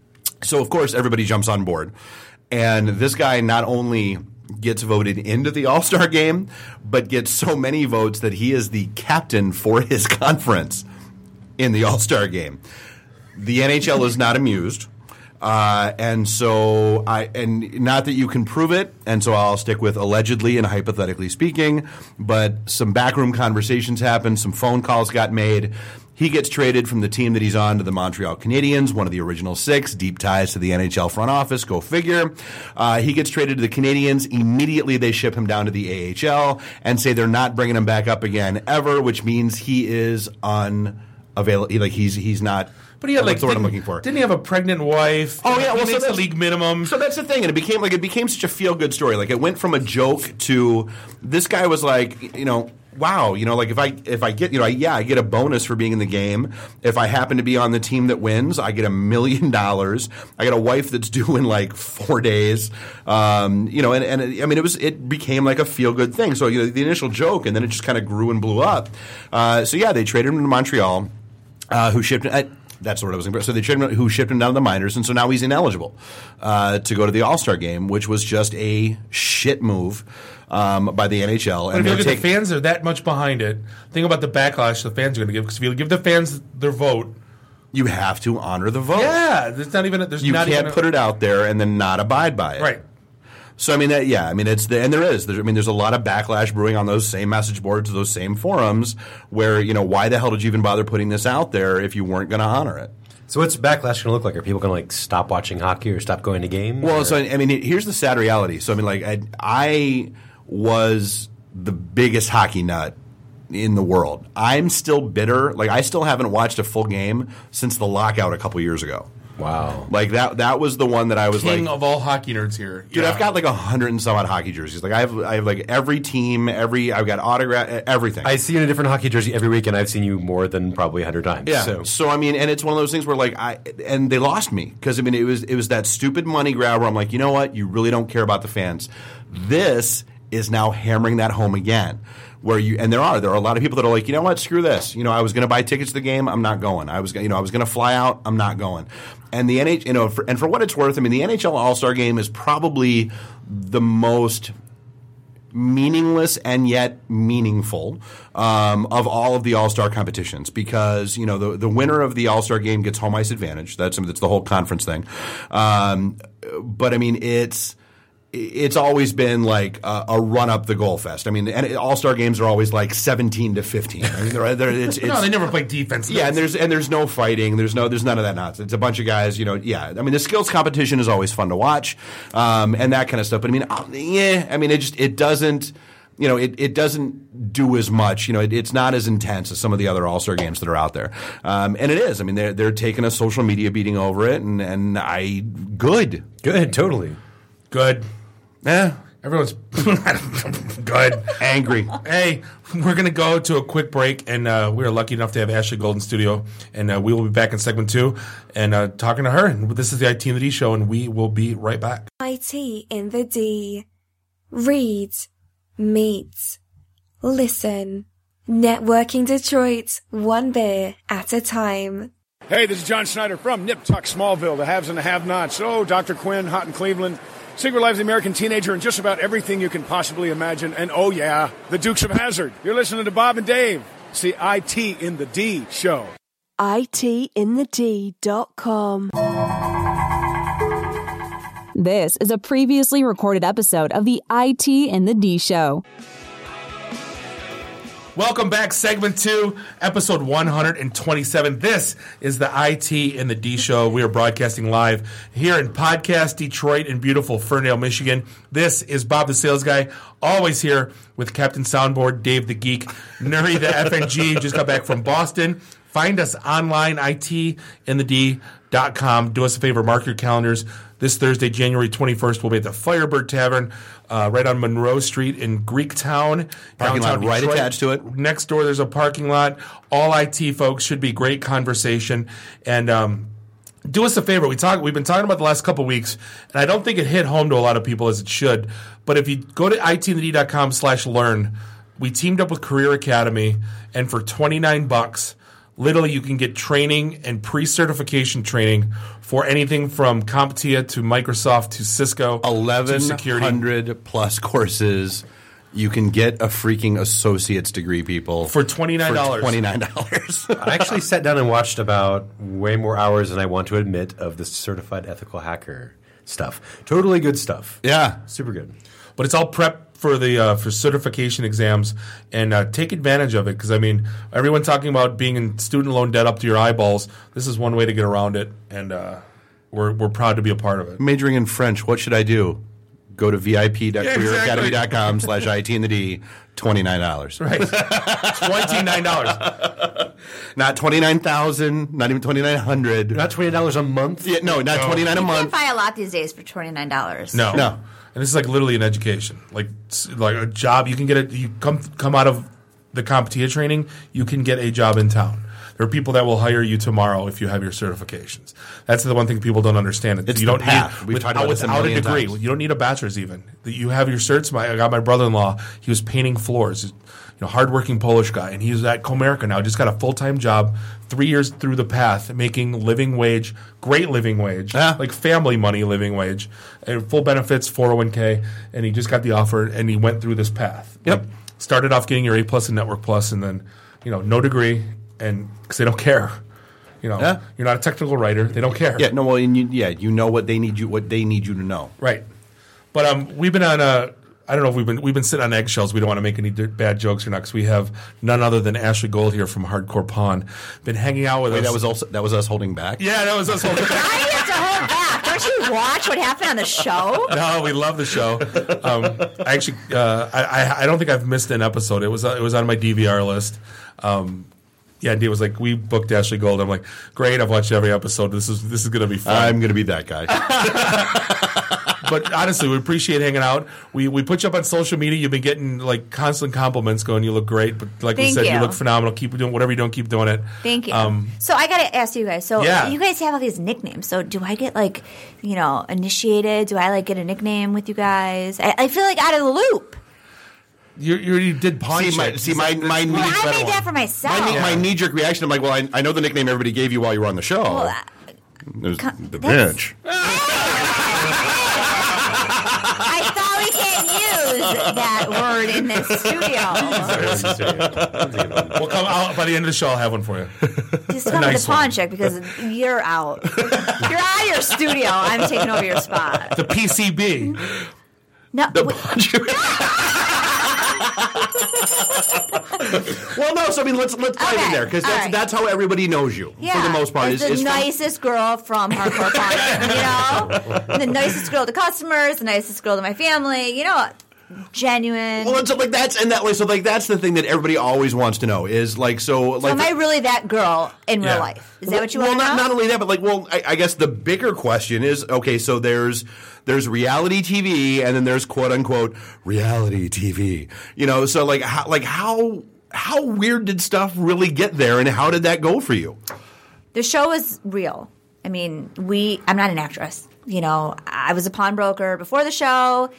So, of course, everybody jumps on board. And this guy not only gets voted into the All-Star game, but gets so many votes that he is the captain for his conference in the All-Star game. The N H L is not amused. Uh, and so I, and not that you can prove it, and so I'll stick with allegedly and hypothetically speaking, but some backroom conversations happened, some phone calls got made. He gets traded from the team that he's on to the Montreal Canadiens, one of the original six, deep ties to the N H L front office, go figure. Uh, he gets traded to the Canadiens. Immediately they ship him down to the A H L and say they're not bringing him back up again ever, which means he is unavailable. Like he's he's not. But he had That's like the word I'm didn't- looking for. Didn't he have a pregnant wife? Oh yeah, he well, so makes the that's, league minimum. So that's the thing, and it became like it became such a feel good story. Like it went from a joke to this guy was like, you know, wow, you know, like if I if I get, you know, I, yeah, I get a bonus for being in the game. If I happen to be on the team that wins, I get a million dollars. I get a wife that's due in like four days. Um, you know, and, and it, I mean, it was it became like a feel good thing. So you know, the initial joke, and then it just kind of grew and blew up. Uh, so yeah, they traded him to Montreal, uh, who shipped. Uh, That's what I was going to So they traded him, who shipped him down to the minors, and so now he's ineligible uh, to go to the All-Star game, which was just a shit move um, by the N H L. But if you look at the fans are that much behind it, think about the backlash the fans are going to give. Because if you give the fans their vote, you have to honor the vote. yeah, there's not even. A, there's You not can't even a, put it out there and then not abide by it. right. So I mean, that, yeah, I mean, it's the, and there is. There's, I mean, there's a lot of backlash brewing on those same message boards, those same forums, where you know, why the hell did you even bother putting this out there if you weren't going to honor it? So what's backlash going to look like? Are people going to like stop watching hockey or stop going to games? Well, or? so I mean, here's the sad reality. So I mean, like I, I was the biggest hockey nut in the world. I'm still bitter. Like I still haven't watched a full game since the lockout a couple years ago. Wow. Like that that was the one that I was King like of all hockey nerds here. Dude, Yeah. I've got like a hundred and some odd hockey jerseys. Like I have I have like every team, every I've got autograph everything. I see you in a different hockey jersey every week, and I've seen you more than probably a hundred times. Yeah. So. So I mean, and it's one of those things where like I and they lost me because I mean it was it was that stupid money grab where I'm like, you know what, you really don't care about the fans. This is now hammering that home again. Where you and there are there are a lot of people that are like, you know what, screw this. You know, I was going to buy tickets to the game, I'm not going. I was you know I was going to fly out, I'm not going. And the N H you know for, and for what it's worth, I mean the N H L All-Star Game is probably the most meaningless and yet meaningful um, of all of the All-Star competitions because you know the the winner of the All-Star Game gets home ice advantage. That's that's the whole conference thing. Um, but I mean it's. It's always been like a, a run up the goal fest. I mean, All Star games are always like seventeen to fifteen. I mean, they're, they're, it's, it's, no, they never play defense. Yeah, and there's and there's no fighting. There's no there's none of that nonsense. It's a bunch of guys. You know, yeah. I mean, the skills competition is always fun to watch, um, and that kind of stuff. But I mean, uh, yeah. I mean, it just it doesn't. You know, it, it doesn't do as much. You know, it, it's not as intense as some of the other All Star games that are out there, um, and it is. I mean, they're they're taking a social media beating over it, and and I good, good, totally good. Yeah. Everyone's good. Angry. Hey, we're going to go to a quick break, and uh, we are lucky enough to have Ashley Gold in studio, and uh, we will be back in segment two and uh, talking to her. And this is the I T in the D show, and we will be right back. I T in the D. Read, meet, listen. Networking Detroit, one beer at a time. Hey, this is John Schneider from Nip Tuck Smallville, the haves and the have-nots. Oh, Doctor Quinn, Hot in Cleveland. Secret Lives of the American Teenager and just about everything you can possibly imagine. And oh yeah, the Dukes of Hazzard. You're listening to Bob and Dave. It's the I T in the D show. I T in the D dot com. This is a previously recorded episode of the I T in the D show. Welcome back, segment two, episode one hundred twenty-seven. This is the I T in the D show. We are broadcasting live here in Podcast Detroit in beautiful Ferndale, Michigan. This is Bob the Sales Guy, always here with Captain Soundboard, Dave the Geek, Nuri the F N G, just got back from Boston. Find us online, I T in the D dot com. Do us a favor, mark your calendars. This Thursday, January twenty-first, we'll be at the Firebird Tavern uh, right on Monroe Street in Greektown. Parking lot right Detroit. attached to it. Next door, there's a parking lot. All I T folks, should be great conversation. And um, do us a favor. We talk, we've been talking about the last couple weeks, and I don't think it hit home to a lot of people as it should. But if you go to I T in the D dot com slash learn, we teamed up with Career Academy, and for twenty-nine bucks, literally, you can get training and pre-certification training for anything from CompTIA to Microsoft to Cisco eleven security. hundred plus courses. You can get a freaking associate's degree, people. For twenty-nine dollars. For twenty-nine dollars. I actually sat down and watched about way more hours than I want to admit of the certified ethical hacker stuff. Totally good stuff. Yeah. Super good. But it's all prep for the uh, for certification exams, and uh, take advantage of it, because I mean, everyone talking about being in student loan debt up to your eyeballs. This is one way to get around it, and uh, we're we're proud to be a part of it. Majoring in French, what should I do? Go to V I P dot career academy dot com slash I T in the D, twenty-nine dollars. Right. twenty-nine dollars. Not twenty-nine thousand, not even twenty-nine hundred. Not twenty dollars a month? Yeah, no, not No. twenty-nine a You month. can't buy a lot these days for twenty-nine dollars. No, No. And this is like literally an education, like s- like a job. You can get it. You come come out of the CompTIA training, you can get a job in town. There are people that will hire you tomorrow if you have your certifications. That's the one thing people don't understand. It's you the don't path. need We've without, talked about this a without a million degree. times. You don't need a bachelor's even. That you have your certs. My, I got my brother-in-law. He was painting floors. You know, hardworking Polish guy, and he's at Comerica now. Just got a full-time job. Three years through the path, making living wage, great living wage, Yeah. like family money living wage, and full benefits, four oh one k, and he just got the offer, and he went through this path. Yep. Like, started off getting your A plus and Network plus, and then, you know, no degree, and because they don't care. You know, Yeah. you're not a technical writer. They don't care. Yeah, no, well, and you, yeah, you know what they need you, what they need you to know. Right. But um, we've been on a. I don't know if we've been we've been sitting on eggshells. We don't want to make any d- bad jokes or not, because we have none other than Ashley Gold here from Hardcore Pawn. Been hanging out with Wait, us. that was also that was us holding back. Yeah, that was us holding back. Why do you have to hold back? Don't you watch what happened on the show? No, we love the show. Um, I actually, uh, I, I I don't think I've missed an episode. It was uh, it was on my D V R list. Um, Yeah, and Dave was like, we booked Ashley Gold. I'm like, great, I've watched every episode. This is this is going to be fun. I'm going to be that guy. But honestly, we appreciate hanging out. We we put you up on social media. You've been getting like constant compliments going, you look great. But like Thank we said, you. you look phenomenal. Keep doing whatever you're doing, keep doing it. Thank you. Um, so I got to ask you guys. So Yeah. you guys have all these nicknames. So do I get like, you know, initiated? Do I like get a nickname with you guys? I, I feel like out of the loop. You, you already did pawn See, my, shit. see, my, my, knee, Well, I made that for myself. my, knee- my knee-jerk reaction, I'm like, well, I, I know the nickname everybody gave you while you were on the show. Well, I- it was the that's- bitch. I thought we can't use that word in this studio. We'll come out by the end of the show. I'll have one for you. Just A come nice with the pawn one. check because you're out. You're out of your studio. I'm taking over your spot. The P C B. No. The wait. Well, no. So I mean, let's let's dive in Okay, there because all that's right. that's how everybody knows you Yeah, for the most part. as Is, the is from- nicest girl from Hardcore Pawn, you know, the nicest girl to customers, the nicest girl to my family, you know, genuine. well, it's like that's and that way. So like that's the thing that everybody always wants to know is like so. so like am I really that girl in Yeah. real life? Is that well, what you well, want to not, know? not only that, but like, well, I, I guess the bigger question is, okay, so there's there's reality T V, and then there's quote unquote reality T V. You know, so like, how, like how how weird did stuff really get there, and how did that go for you? The show is real. I mean, we. I'm not an actress. You know, I was a pawnbroker before the show,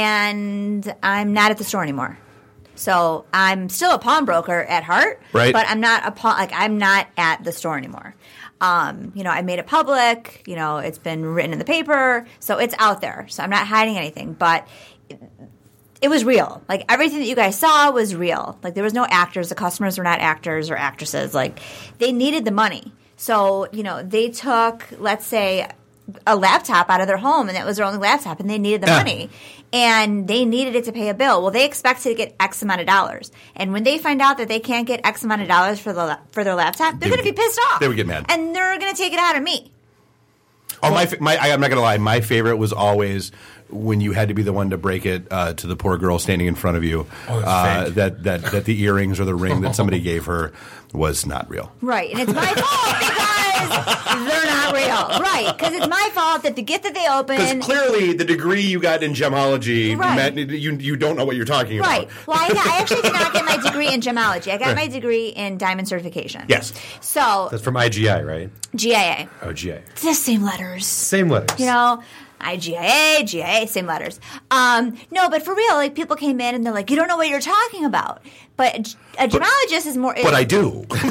and I'm not at the store anymore. So I'm still a pawnbroker at heart, Right. But I'm not a pawn. Like I'm not at the store anymore. Um, you know, I made it public. You know, it's been written in the paper, so it's out there. So I'm not hiding anything, but. It, It was real. Like, everything that you guys saw was real. Like, there was no actors. The customers were not actors or actresses. Like, they needed the money. So, you know, they took, let's say, a laptop out of their home, and that was their only laptop, and they needed the Yeah. money. And they needed it to pay a bill. Well, they expected to get X amount of dollars. And when they find out that they can't get X amount of dollars for the for their laptop, they're They going to would- be pissed off. they would get mad. And they're going to take it out of me. Oh, my, fa- my I, I'm not gonna lie. My favorite was always when you had to be the one to break it uh, to the poor girl standing in front of you. Oh, that's uh, fake. that that that the earrings or the ring that somebody gave her was not real. Right, and it's my fault because they're not real. Right, because it's my fault that the gift that they Because opened. clearly, the degree you got in gemology, Right. meant you you don't know what you're talking about. Right. Well, I, got, I actually did not get my degree in gemology. I got my degree in diamond certification. Yes. So That's from I G I, right? G I A. Oh, G I. It's the same letters. Same letters. You know, I G I A, G I A, same letters. Um, no, but for real, like people came in and they're like, "You don't know what you're talking about." But a gemologist is more. But I do. But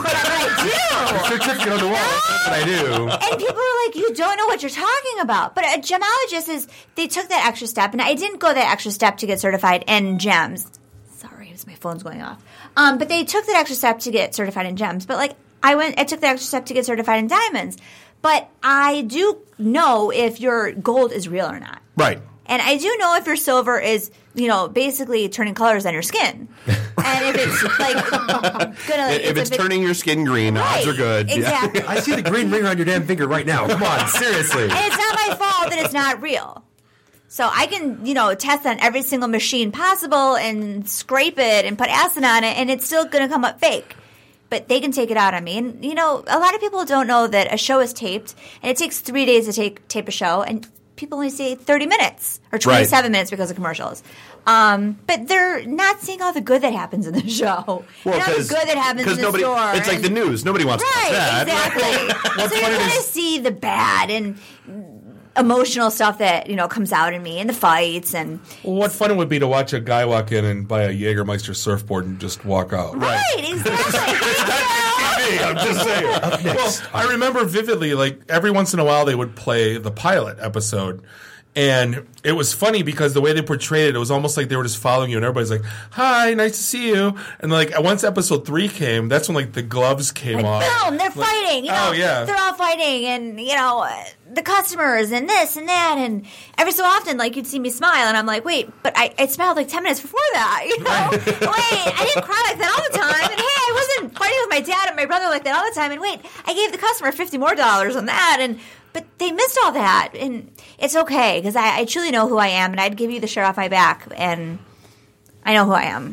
I do. Certificate on the wall. That's what I do. And people were like, "You don't know what you're talking about." But a gemologist is, they took that extra step, and I didn't go that extra step to get certified in gems. Sorry, my phone's going off. Um, but they took that extra step to get certified in gems. But like, I went, I took that extra step to get certified in diamonds. But I do know if your gold is real or not. Right. And I do know if your silver is, you know, basically turning colors on your skin. And if it's like gonna, If it's turning your skin green, odds are good. Exactly. I see the green ring on your damn finger right now. Come on, seriously. And it's not my fault that it's not real. So I can, you know, test on every single machine possible and scrape it and put acid on it, and it's still going to come up fake. But they can take it out on me. And, you know, a lot of people don't know that a show is taped, and it takes three days to take, tape a show, and people only see thirty minutes or twenty-seven minutes because of commercials. Um, but they're not seeing all the good that happens in the show. Well, not the good that happens in the nobody, store. it's like and- the news. Nobody wants to watch Right, that. exactly. So you're going to see the bad and emotional stuff that, you know, comes out in me and the fights and Well, what fun it would be to watch a guy walk in and buy a Jägermeister surfboard and just walk out. right, exactly. Hey, I'm just saying. Well, I remember vividly, like every once in a while, they would play the pilot episode, and it was funny because the way they portrayed it, it was almost like they were just following you, and everybody's like, "Hi, nice to see you." And like once episode three came, that's when like the gloves came Like, off. boom, they're Like, fighting. You know, oh yeah, they're all fighting, and you know, uh, the customers and this and that, and every so often, like you'd see me smile, and I'm like, wait, but I, I smiled like ten minutes before that. You know, wait, I didn't cry like that all the time, and hey, I wasn't fighting with my dad and my brother like that all the time, and wait, I gave the customer fifty more dollars on that, and. But they missed all that, and it's okay because I, I truly know who I am, and I'd give you the shirt off my back, and I know who I am.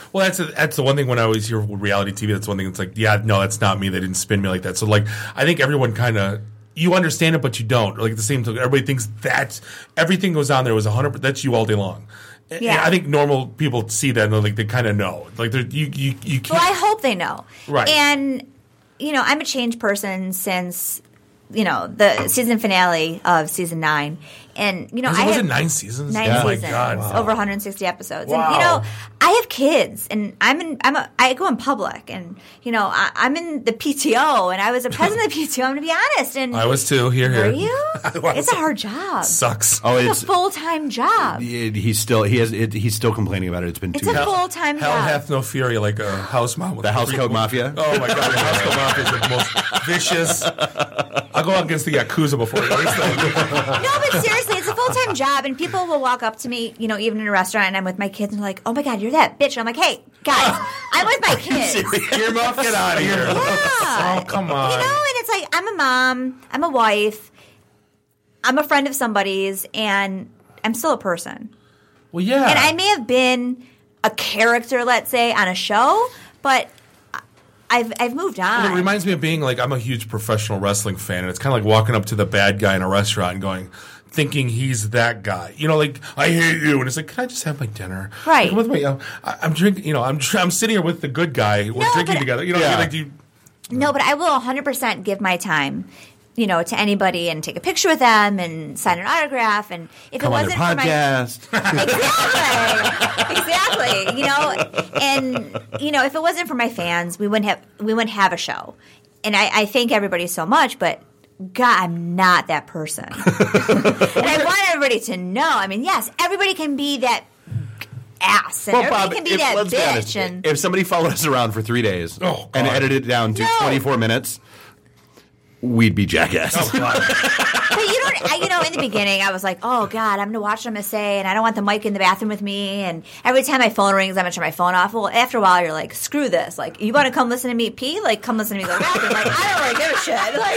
Well, that's a, that's the one thing when I always hear reality T V. That's one thing that's like, yeah, no, that's not me. They didn't spin me like that. So, like, I think everyone kind of you understand it, but you don't. Like at the same time, everybody thinks that's everything goes on there was a hundred. That's you all day long. Yeah. And I think normal people see that and they're like they kind of know. Like you you you can't. Well, I hope they know. Right. And you know, I'm a changed person since you know the season finale of season nine. And you know, was, I was have it nine seasons? Nine yeah. seasons, oh my God. wow. over one hundred sixty episodes. Wow. And you know, I have kids, and I'm in. I'm a. I go in public, and you know, I, I'm in the P T O, and I was a president of the P T O. I'm going to be honest. And I was too. Here, here. Were you? It's a hard job. Sucks. Oh, it's, it's a full time job. It, he's still he has it, he's still complaining about it. It's been it's two. It's a full time job. Hell hath no fury like a house mom. With the house code mafia. Oh my God, the house code mafia is the most vicious. I'll go out against the Yakuza before you. No, but seriously, it's a full time job, and people will walk up to me, you know, even in a restaurant, and I'm with my kids, and they're like, "Oh my God, you're that bitch." And I'm like, "Hey, guys, I'm with my kids. Your mouth, get out of here." Yeah. Oh, come on. You know, and it's like I'm a mom, I'm a wife, I'm a friend of somebody's, and I'm still a person. Well, yeah. And I may have been a character, let's say, on a show, but I've I've moved on. Well, it reminds me of being like I'm a huge professional wrestling fan, and it's kind of like walking up to the bad guy in a restaurant and going, thinking he's that guy. You know, like I hate you, and it's like, can I just have my dinner? Right. Like, with my, uh, I, I'm drinking. You know, I'm I'm sitting here with the good guy. We're no, drinking but, together. You know, yeah. like do you, no, but I will one hundred percent give my time. You know, to anybody and take a picture with them and sign an autograph. And if Come it wasn't on for podcast. my exactly, exactly, you know, and you know, if it wasn't for my fans, we wouldn't have we wouldn't have a show. And I, I thank everybody so much, but God, I'm not that person. And I want everybody to know. I mean, yes, everybody can be that ass, and Well, everybody Bob, can be if, that let's bitch. be honest, and if somebody followed us around for three days oh, and edited it down to No. twenty-four minutes, we'd be jackasses. oh, God. But you don't, I, you know, in the beginning, I was like, oh, God, I'm going to watch what I'm going to say, and I don't want the mic in the bathroom with me. And every time my phone rings, I'm going to turn my phone off. Well, after a while, you're like, screw this. Like, you want to come listen to me pee? Like, come listen to me go to the bathroom. Like, I don't really give a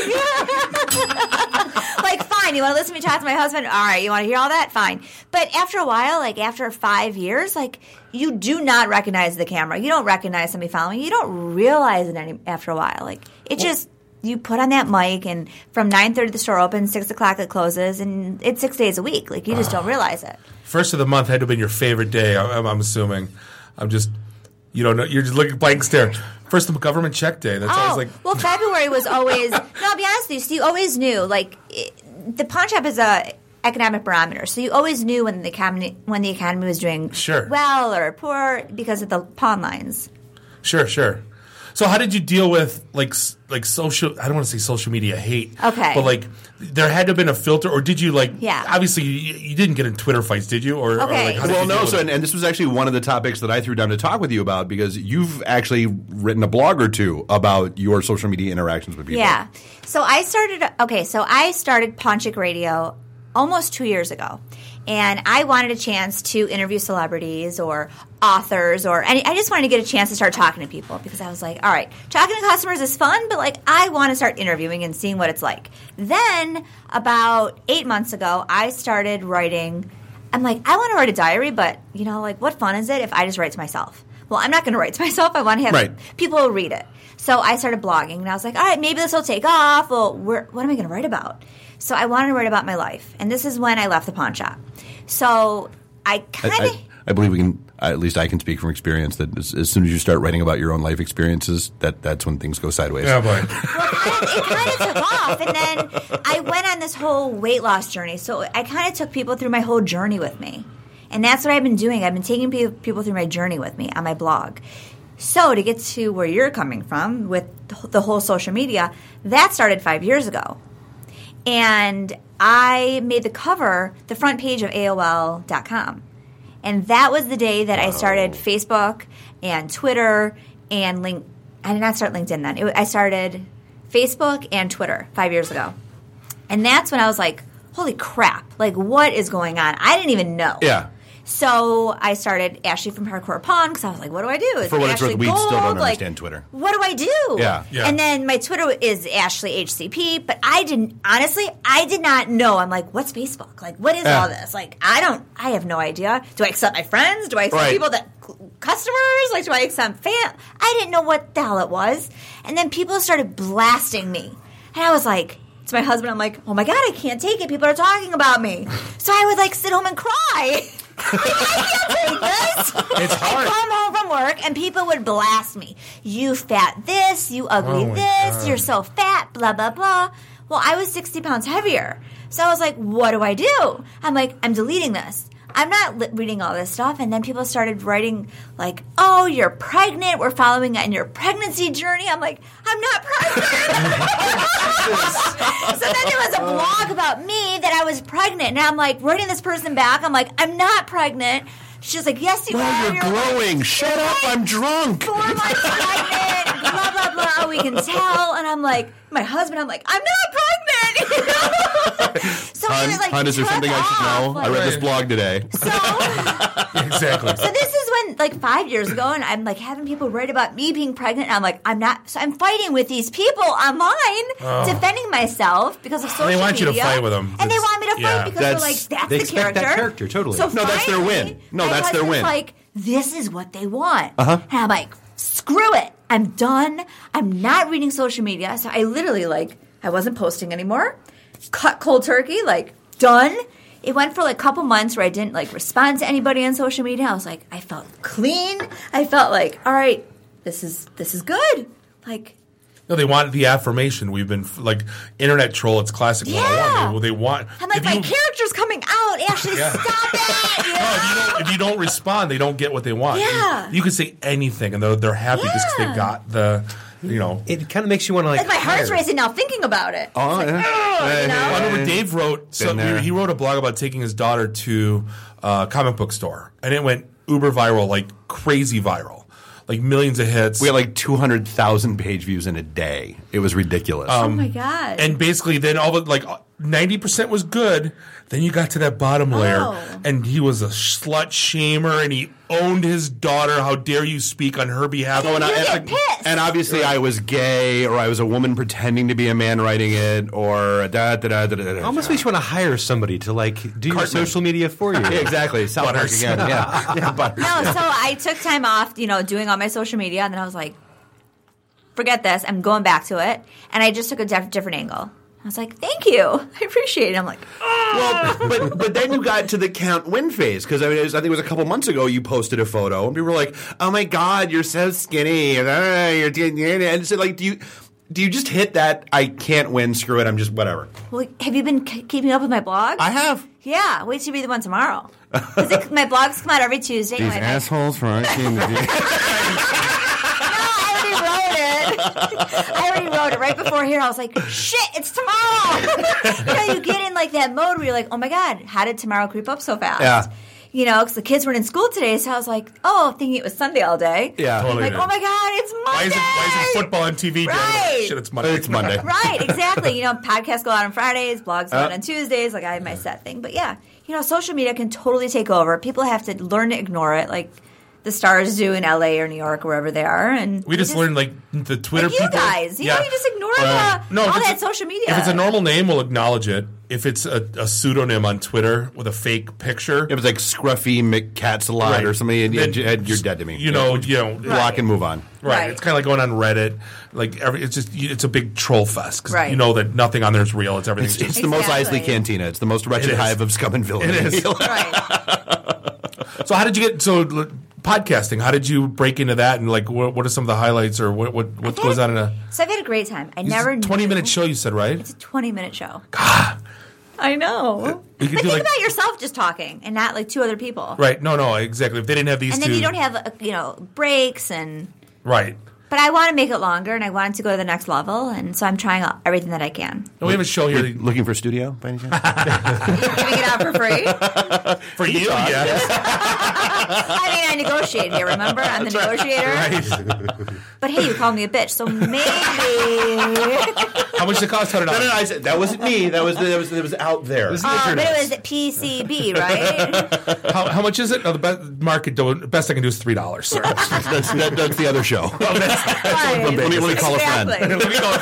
shit. Like, like, fine. You want to listen to me talk to my husband? All right. You want to hear all that? Fine. But after a while, like, after five years, like, you do not recognize the camera. You don't recognize somebody following you. You don't realize it any, after a while. Like, it well, just... You put on that mic, and from nine thirty the store opens, six o'clock it closes, and it's six days a week. Like, you just don't realize it. First of the month had to have been your favorite day, I'm, I'm assuming. I'm just, you don't know, you're just looking blank stare. First of the government check day. That's oh, always like. Well, February was always, no, I'll be honest with you, so you always knew, like, it, the Pawn Shop is a economic barometer, so you always knew when the economy, when the economy was doing sure. well or poor because of the pawn lines. Sure, sure. So how did you deal with like like social? I don't want to say social media hate. Okay. But like, there had to have been a filter, or did you like? Yeah. Obviously, you, you didn't get in Twitter fights, did you? Or, okay. or like, how did well, you no. deal So, with and, it? and this was actually one of the topics that I threw down to talk with you about because you've actually written a blog or two about your social media interactions with people. Yeah. So I started. Okay. So I started Pawn Chick Radio almost two years ago. And I wanted a chance to interview celebrities or authors or any, I just wanted to get a chance to start talking to people because I was like, all right, talking to customers is fun, but like I want to start interviewing and seeing what it's like. Then about eight months ago, I started writing. I'm like, I want to write a diary, but you know, like what fun is it if I just write to myself? Well, I'm not going to write to myself. I want to have right. people read it. So I started blogging and I was like, all right, maybe this will take off. Well, where, what am I going to write about? So I wanted to write about my life. And this is when I left the pawn shop. So I kind of... I, I, I believe we can, at least I can speak from experience, that as, as soon as you start writing about your own life experiences, that that's when things go sideways. Yeah, boy. Well, it kind of took off. And then I went on this whole weight loss journey. So I kind of took people through my whole journey with me. And that's what I've been doing. I've been taking people through my journey with me on my blog. So to get to where you're coming from with the whole social media, that started five years ago. And I made the cover, the front page of A O L dot com. And that was the day that wow. I started Facebook and Twitter and Link. I did not start LinkedIn then. It, I started Facebook and Twitter five years ago. And that's when I was like, holy crap. Like, what is going on? I didn't even know. Yeah. So I started Ashley from Hardcore Pawn because I was like, what do I do? Is For what it's worth, we Gold? still don't like, understand Twitter. What do I do? Yeah. yeah. And then my Twitter is Ashley H C P, but I didn't, honestly, I did not know. I'm like, what's Facebook? Like, what is yeah. all this? Like, I don't, I have no idea. Do I accept my friends? Do I accept right. people that, customers? Sirius like to my some fan. I didn't know what the hell it was. And then people started blasting me. And I was like, to my husband, I'm like, oh my God, I can't take it. People are talking about me. So I would like sit home and cry. I can't take this. It's hard. I'd come home from work and people would blast me. You fat this, you ugly Oh my this, God. you're so fat, blah, blah, blah. Well, I was sixty pounds heavier. So I was like, what do I do? I'm like, I'm deleting this. I'm not li- reading all this stuff. And then people started writing like, oh, you're pregnant. We're following on your pregnancy journey. I'm like, I'm not pregnant. So then there was a blog about me that I was pregnant. And I'm like, writing this person back. I'm like, I'm not pregnant. She's like, yes, you Well, are. you're glowing. Like, Shut up. I'm drunk. Four months pregnant. Blah, blah, blah. We can tell. And I'm like, my husband, I'm like, I'm not pregnant. You know? So Hun, it was like, Hun, is there took something I should off, know? like- I read this blog today. Exactly. So this is when, like, five years ago, and I'm, like, having people write about me being pregnant, and I'm like, I'm not, so I'm fighting with these people online, Oh. defending myself because of social They want you to media. fight with them. And they It's- want me to fight yeah. because That's- they're like, that's they the expect character. that character, totally. So No, that's their finally, win. No, my that's their husband's win. like, this is what they want. Uh-huh. And I'm like, screw it. I'm done. I'm not reading social media. So I literally, like, I wasn't posting anymore. Cut cold turkey, like, done. It went for like a couple months where I didn't like respond to anybody on social media. I was like, I felt clean. I felt like, all right, this is this is good. Like, No, they want the affirmation. We've been like internet troll. It's classic Yeah. one oh one. They, they want. I'm like, if my you- character's coming out. Ashley, Yeah. stop it. You No, know? if you don't, if you don't respond, they don't get what they want. Yeah. You, you can say anything, and they're they're happy just because Yeah. they got the, you know. It kind of makes you want to like. Like my heart's hire. racing now thinking about it. Oh, It's like, yeah. "Ugh," you know? I remember Dave wrote. So Been there. he wrote a blog about taking his daughter to a comic book store, and it went uber viral, like crazy viral, like millions of hits. We had like two hundred thousand page views in a day. It was ridiculous. Oh my God. And basically, then all of it, like ninety percent was good. Then you got to that bottom layer, Oh. and he was a slut shamer, and he owned his daughter. How dare you speak on her behalf? Oh, and, I- You get and- pissed. and obviously, I was gay, or I was a woman pretending to be a man writing it, or da da da da da. da. Almost makes you want to hire somebody to like do your Cartman. social media for you. Yeah, exactly. South Park Butters. again. Yeah, yeah. Butters. No, so I took time off, you know, doing all my social media, and then I was like, forget this. I'm going back to it. And I just took a diff- different angle. I was like, thank you. I appreciate it. I'm like, Well, but but then you got to the count win phase because I mean, it was, I think it was a couple months ago you posted a photo and people were like, "Oh my God, you're so skinny," and uh, you're and so like, do you do you just hit that? I can't win. Screw it. I'm just whatever. well, have you been c- keeping up with my blog? I have. Yeah, wait till you read the one tomorrow. 'Cause it, my blogs come out every Tuesday. These My- assholes from I T and the D. I already wrote it. I already wrote it right before here. I was like, shit, it's tomorrow. You know, you get in like that mode where you're like, oh my God, how did tomorrow creep up so fast? Yeah. You know, because the kids weren't in school today, so I was like, oh, thinking it was Sunday all day. Yeah. I'm Totally like, did. oh my God, it's Why Monday. is it why is it football on T V? Right. Shit, it's Monday. It's Monday. Right, exactly. You know, podcasts go out on Fridays, blogs go Uh. out on Tuesdays. Like I have my set thing, but yeah, you know, social media can totally take over. People have to learn to ignore it, like the stars do in L A or New York, wherever they are. And We just learned like the Twitter like you people. guys, you know, you just ignore Uh, the, no, if all it's that a- social media. If it's a normal name, we'll acknowledge it. If it's a, a pseudonym on Twitter with a fake picture, It was like Scruffy McCatsalot Right. or something, and Then- you- and you're dead to me. you know, you know, block and move on. Right. Right. It's kind of like going on Reddit. Like every, it's just it's a big troll fest because Right. you know that nothing on there is real. It's everything's It's, it's just the most Exactly. Isley Cantina. It's the most wretched It is. hive of scum and villainy. It is. Right. So how did you get so l- podcasting? How did you break into that? And like, what, what are some of the highlights or what what, what I've goes had- on in a So I've had a great time. I it's never a twenty knew- minute show? You said right? It's a twenty minute show. I know. You could But do think like about yourself just talking and not like two other people. right. No, no, exactly. If they didn't have these And two, then you don't have uh, you know breaks and. right. But I want to make it longer, and I want it to go to the next level, and so I'm trying out everything that I can. And we have a show here that- Looking for a studio by any chance? Giving it out for free. for you. Yes. I mean, I negotiate here. Remember, I'm the negotiator. Right. But hey, you called me a bitch, so maybe. How much did it cost? Hundred No, no, dollars. no. I said, that wasn't me. That was that was that was out there. Oh, but it was P C B, right? How, how much is it? No, the best market do- best I can do is three dollars. that's, that, that's the other show. Right. Let me, let me call a friend. Exactly. Let me call a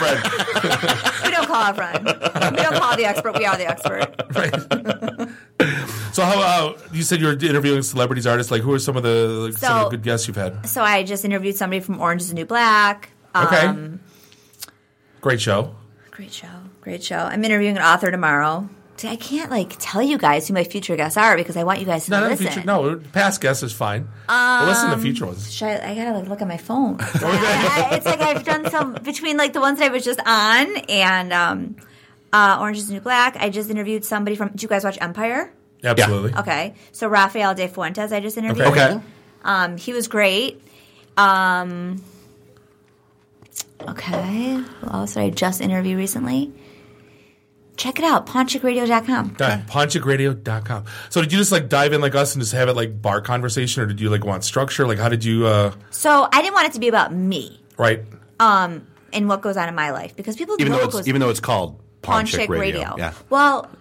friend. We don't call a friend. We don't call the expert. We are the expert. Right. So So how uh, you said you were interviewing celebrities, artists. Like, who are some of the like, So- some of the good guests you've had? So I just interviewed somebody from Orange is the New Black. Okay. Um, Great show. Great show. Great show. I'm interviewing an author tomorrow. See, I can't like tell you guys who my future guests are because I want you guys to No, not listen. future. No, past guests is fine. Um, but listen to the future ones. Should I, I gotta like look at my phone. I, it's like I've done some between like the ones that I was just on and um, uh, Orange is the New Black. I just interviewed somebody from. Do you guys watch Empire? Absolutely. Okay, so Rafael De Fuentes, I just interviewed. Okay. Okay. Um, he was great. Um, okay, who else did I just interview recently? Check it out, pawn chick radio dot com. pawn chick radio dot com. So did you just like dive in like us and just have it like bar conversation, or did you like want structure? Like how did you? uh So I didn't want it to be about me, Right. um, and what goes on in my life because people Even know though what it's goes even though it's called Pawn Pawn Chick Chick Radio. Radio. Yeah. Well,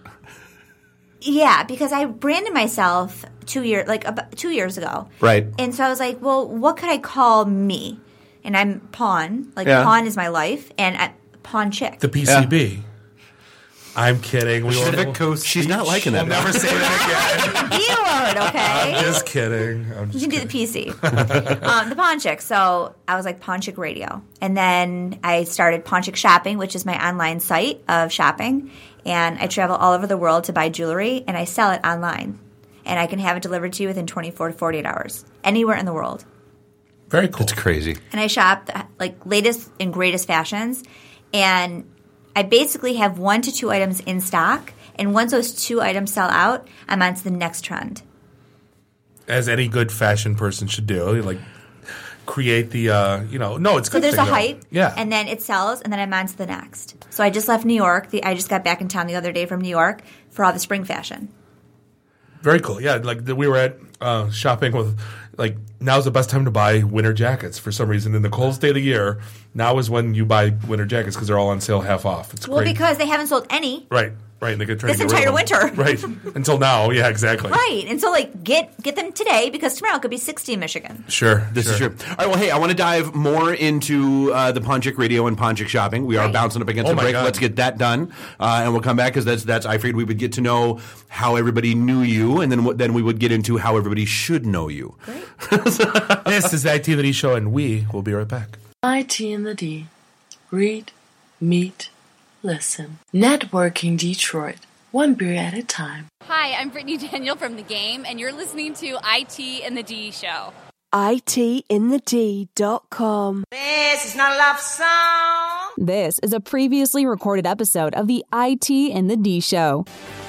yeah, because I branded myself two years like about two years ago, Right. And so I was like, well, what could I call me? And I'm Pawn, like Yeah. Pawn is my life, and I, Pawn Chick. The P C B. I'm kidding. We Pacific will, Coast She's not liking we'll that. never say that B word, okay? again. I'm just kidding. I'm You just can do the P C. um, the Pawn Chick. So I was like Pawn Chick Radio. And then I started Pawn Chick Shopping, which is my online site of shopping. And I travel all over the world to buy jewelry, and I sell it online. And I can have it delivered to you within twenty-four to forty-eight hours, anywhere in the world. Very cool. It's crazy. And I shop the, like latest and greatest fashions. And I basically have one to two items in stock. And once those two items sell out, I'm on to the next trend. As any good fashion person should do, you, like create the uh you know no it's So good there's a thing, though. hype, yeah and then it sells, and then I'm on to the next. So I just left New York. The, I just got back in town the other day from New York for all the spring fashion. very cool. Yeah, like the, we were at uh shopping with like now's the best time to buy winter jackets for some reason in the coldest day of the year. Now is when you buy winter jackets because they're all on sale half off. It's Well, great. because they haven't sold any. right right and they could try This to get rid entire of them. winter. right until now. Yeah, exactly. Right, and so like get get them today because tomorrow it could be sixty in Michigan. Sure, This sure. is true. All right, well, hey, I want to dive more into uh, the Pawn Chick Radio and Pawn Chick Shopping. We are bouncing up against Oh the my break. God. Let's get that done, uh, and we'll come back because that's that's. I figured we would get to know how everybody knew you, and then w- then we would get into how everybody should know you. This is the I T and the D Show, and we will be right back. I T and the D. Read, meet, listen. Networking Detroit. One beer at a time. Hi, I'm Brittany Daniel from The Game, and you're listening to I T and the D Show. I T in the D dot com. This is not a love song. This is a previously recorded episode of the I T and the D Show.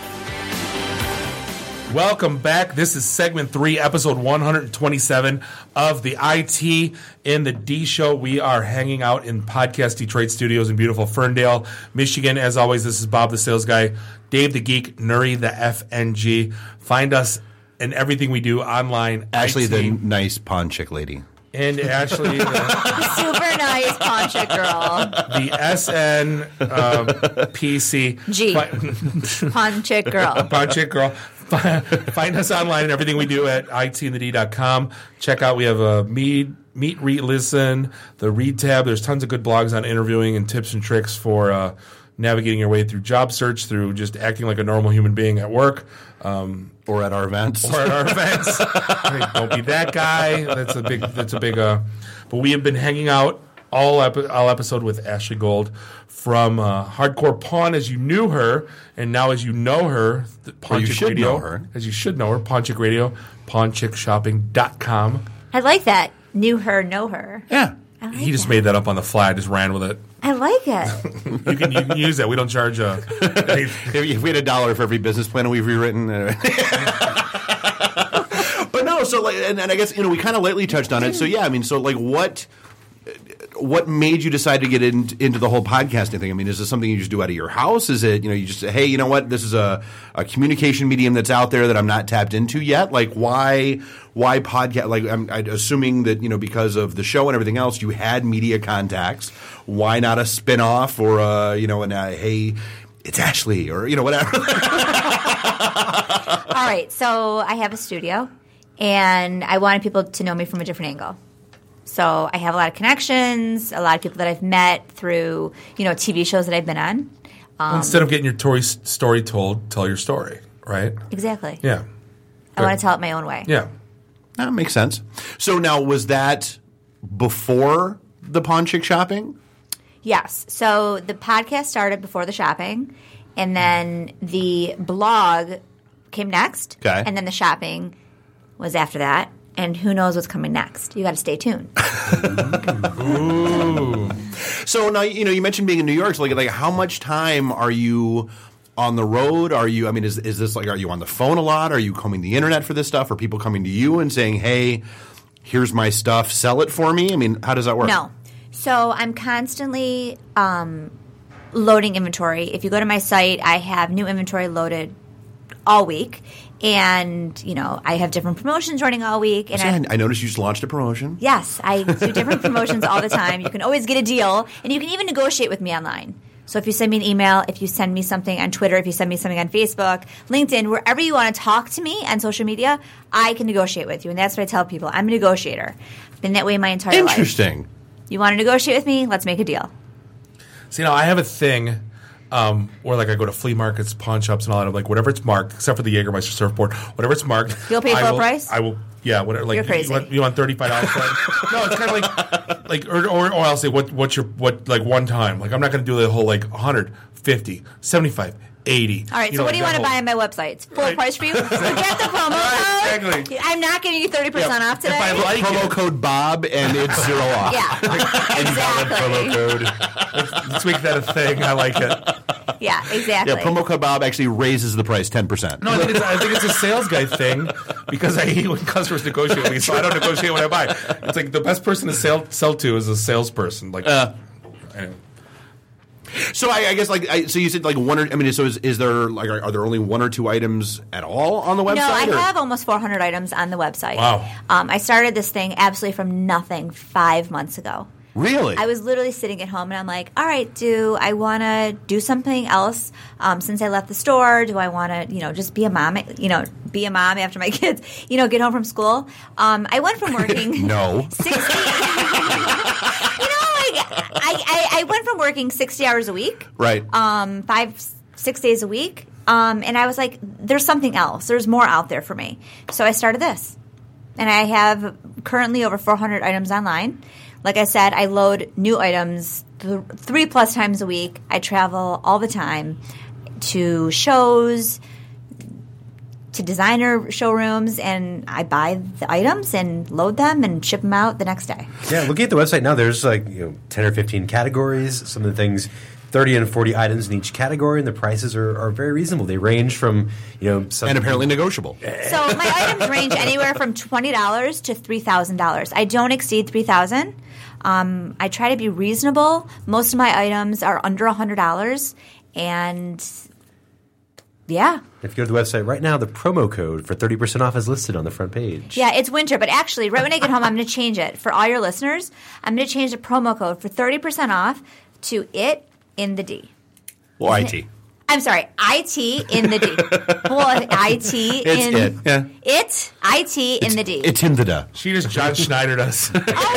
Welcome back. This is segment three, episode one hundred twenty-seven of the I T in the D Show. We are hanging out in Podcast Detroit Studios in beautiful Ferndale, Michigan. As always, this is Bob the Sales Guy, Dave the Geek, Nuri the F N G. Find us in everything we do online. Ashley, I T. the nice Pawn Chick lady. And Ashley, the, Super nice Pawn Chick girl. the S N um, P C. G. Pawn Chick girl. Pawn Chick girl. Find us online and everything we do at I T and the D dot com. Check out, we have a meet, meet, read, listen, the read tab. There's tons of good blogs on interviewing and tips and tricks for uh, navigating your way through job search, through just acting like a normal human being at work. Um, or at our events. Or at our events. Hey, don't be that guy. That's a big, that's a big, uh, but we have been hanging out all, epi- all episode with Ashley Gold from uh, Hardcore Pawn as you knew her, and now as you know her, the Pawn you Chick should Radio. know her. As you should know her, Pawn Chick Radio, pawn chick shopping dot com. I like that. Knew her, know her. Yeah. I like He just that. made that up on the fly, just ran with it. I like it. You can, you can use that. We don't charge a. if, if we had a dollar for every business plan we've rewritten. Uh, but no, so like, and, and I guess you know we kind of lightly touched on it. So yeah, I mean, so like, what what made you decide to get in, into the whole podcasting thing? I mean, is this something you just do out of your house? Is it you know you just say, hey, you know what, this is a, a communication medium that's out there that I'm not tapped into yet. Like, why why podcast? Like, I'm, I'm assuming that you know because of the show and everything else, you had media contacts. Why not a spinoff or a, you know, and uh, hey, it's Ashley or you know whatever. All right, so I have a studio, and I wanted people to know me from a different angle. So I have a lot of connections, a lot of people that I've met through, you know, T V shows that I've been on. Um, Instead of getting your tori- story told, tell your story, right? Exactly. Yeah. I want to tell it my own way. Yeah. That makes sense. So now, was that before the Pawn Chick shopping? Yes. So the podcast started before the shopping, and then the blog came next. Okay. And then the shopping was after that. And who knows what's coming next? You got to stay tuned. Ooh. So now, you know, you mentioned being in New York. So like, like, how much time are you on the road? Are you? I mean, is is this like? Are you on the phone a lot? Are you combing the internet for this stuff? Are people coming to you and saying, "Hey, here's my stuff. Sell it for me"? I mean, how does that work? No. So I'm constantly um, loading inventory. If you go to my site, I have new inventory loaded all week. And, you know, I have different promotions running all week. And See, I, I noticed you just launched a promotion. Yes, I do different promotions all the time. You can always get a deal. And you can even negotiate with me online. So if you send me an email, if you send me something on Twitter, if you send me something on Facebook, LinkedIn, wherever you want to talk to me on social media, I can negotiate with you. And that's what I tell people. I'm a negotiator. I've been that way my entire life. Interesting. You want to negotiate with me? Let's make a deal. So, you know, I have a thing um, where, like, I go to flea markets, pawn shops, and all that. I'm like, whatever it's marked, except for the Jägermeister surfboard, whatever it's marked. You'll pay I full will, price? I will, yeah, whatever. Like, You're crazy. You want, you want thirty-five dollars for it? No, it's kind of like, like or, or, or I'll say, what, what's your, what, like, one time. Like, I'm not going to do the whole, like, one hundred, fifty, seventy-five, eighty. All right, you so know, what like do you want to that buy on my website? It's full price for you? So get the promo code. Exactly. I'm not giving you thirty percent off today. If I like Promo it. code Bob and it's zero off. Yeah, Invalid promo code. Let's, let's make that a thing. I like it. Yeah, exactly. Yeah, promo code Bob actually raises the price ten percent. No, I think, it's, I think it's a sales guy thing because I hate when customers negotiate with me, so I don't negotiate when I buy. It's like the best person to sell, sell to is a salesperson. Like, uh, anyway. So I, I guess like I, so you said like one or I mean so is, is there like are, are there only one or two items at all on the website? No, I or? have almost four hundred items on the website. Wow. Um, I started this thing absolutely from nothing five months ago. Really? I was literally sitting at home and I'm like, all right, do I want to do something else um, since I left the store? Do I want to, you know, just be a mom, you know, be a mom after my kids, you know, get home from school? Um, I went from working no. sixty You know, like I, I, I went from working sixty hours a week. Right. Um, five, six days a week. Um, and I was like, there's something else. There's more out there for me. So I started this. And I have currently over four hundred items online. Like I said, I load new items th- three plus times a week. I travel all the time to shows, to designer showrooms, and I buy the items and load them and ship them out the next day. Yeah, looking at the website now, there's like you know ten or fifteen categories. Some of the things, thirty and forty items in each category, and the prices are, are very reasonable. They range from you know some and apparently negotiable. So my items range anywhere from twenty dollars to three thousand dollars. I don't exceed three thousand dollars. Um, I try to be reasonable. Most of my items are under one hundred dollars, and yeah. If you go to the website right now, the promo code for thirty percent off is listed on the front page. Yeah, it's winter, but actually, right when I get home, I'm going to change it. For all your listeners, I'm going to change the promo code for thirty percent off to IT in the D. Well, I T. I'm sorry, I T in the D. Well, I T It's in it. Yeah. It, I T in the D. It's in the da. She just John Schneider does.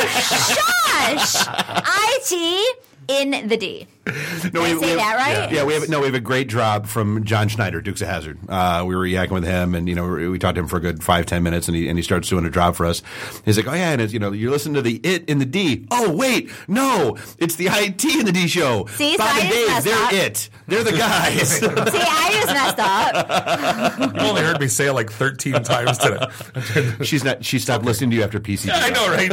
Shush! I T in the D. Did No, I we, say we that have, right? Yeah, we have no. We have a great drop from John Schneider, Dukes of Hazzard. Uh, we were yakking with him, and you know, we, we talked to him for a good five, ten minutes, and he and he starts doing a drop for us. He's like, "Oh yeah, and it's, you know, you're listening to the it in the D. Oh wait, no, it's the I T in the D show. See, Bob so I and just Dave, messed they're up. it. They're the guys." See, I just messed up. You only heard me say it like thirteen times today. She's not. She stopped listening to you after P C. Yeah, I know, right?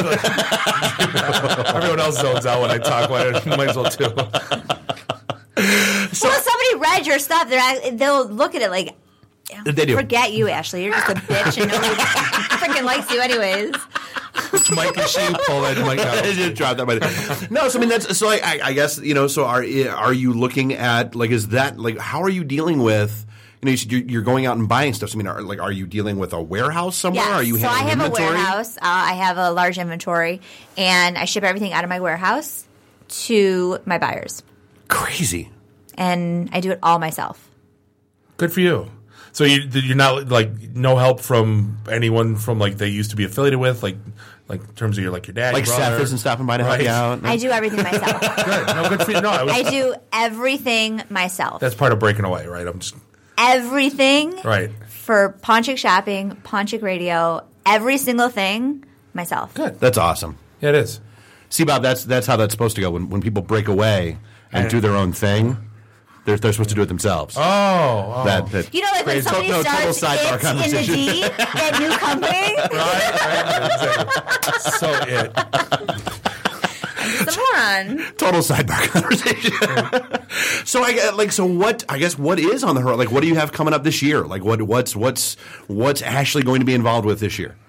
Everyone else zones out when I talk. Well, I might as well too. So, well, if somebody read your stuff, they're, they'll look at it like, They do. forget you, Ashley. You're just a bitch and nobody freaking likes you anyways. Mike and she pull that Mike out. Just drop that by No, so I mean that's so. I, I, I guess you know. So are are you looking at like is that like how are you dealing with? You know, you said you're, you're going out and buying stuff. So, I mean, are, like, are you dealing with a warehouse somewhere? Yes. Are you so I handling have inventory? a warehouse. Uh, I have a large inventory, and I ship everything out of my warehouse to my buyers. Crazy. And I do it all myself. Good for you. So you, you're not like no help from anyone from like they used to be affiliated with, like like in terms of your like your dad, Like your brother. Seth isn't stopping by to help Right. you out. I do everything myself. Good. No, good for you. No, I, was, I do everything myself. That's part of breaking away, right? I'm just Everything right. for Pawn Chick Shopping, Pawn Chick Radio, every single thing myself. Good. That's awesome. Yeah, it is. See, Bob, that's that's how that's supposed to go. When when people break away and do their own thing, they're they're supposed to do it themselves. Oh, oh. That, that You know, like when somebody no, total starts sidebar It's in the conversation. D, that new company. Right, right, exactly. So it. It's a moron. Total sidebar conversation. So I uh, like so what I guess what is on the horizon? Like what do you have coming up this year? Like what what's what's what's Ashley going to be involved with this year?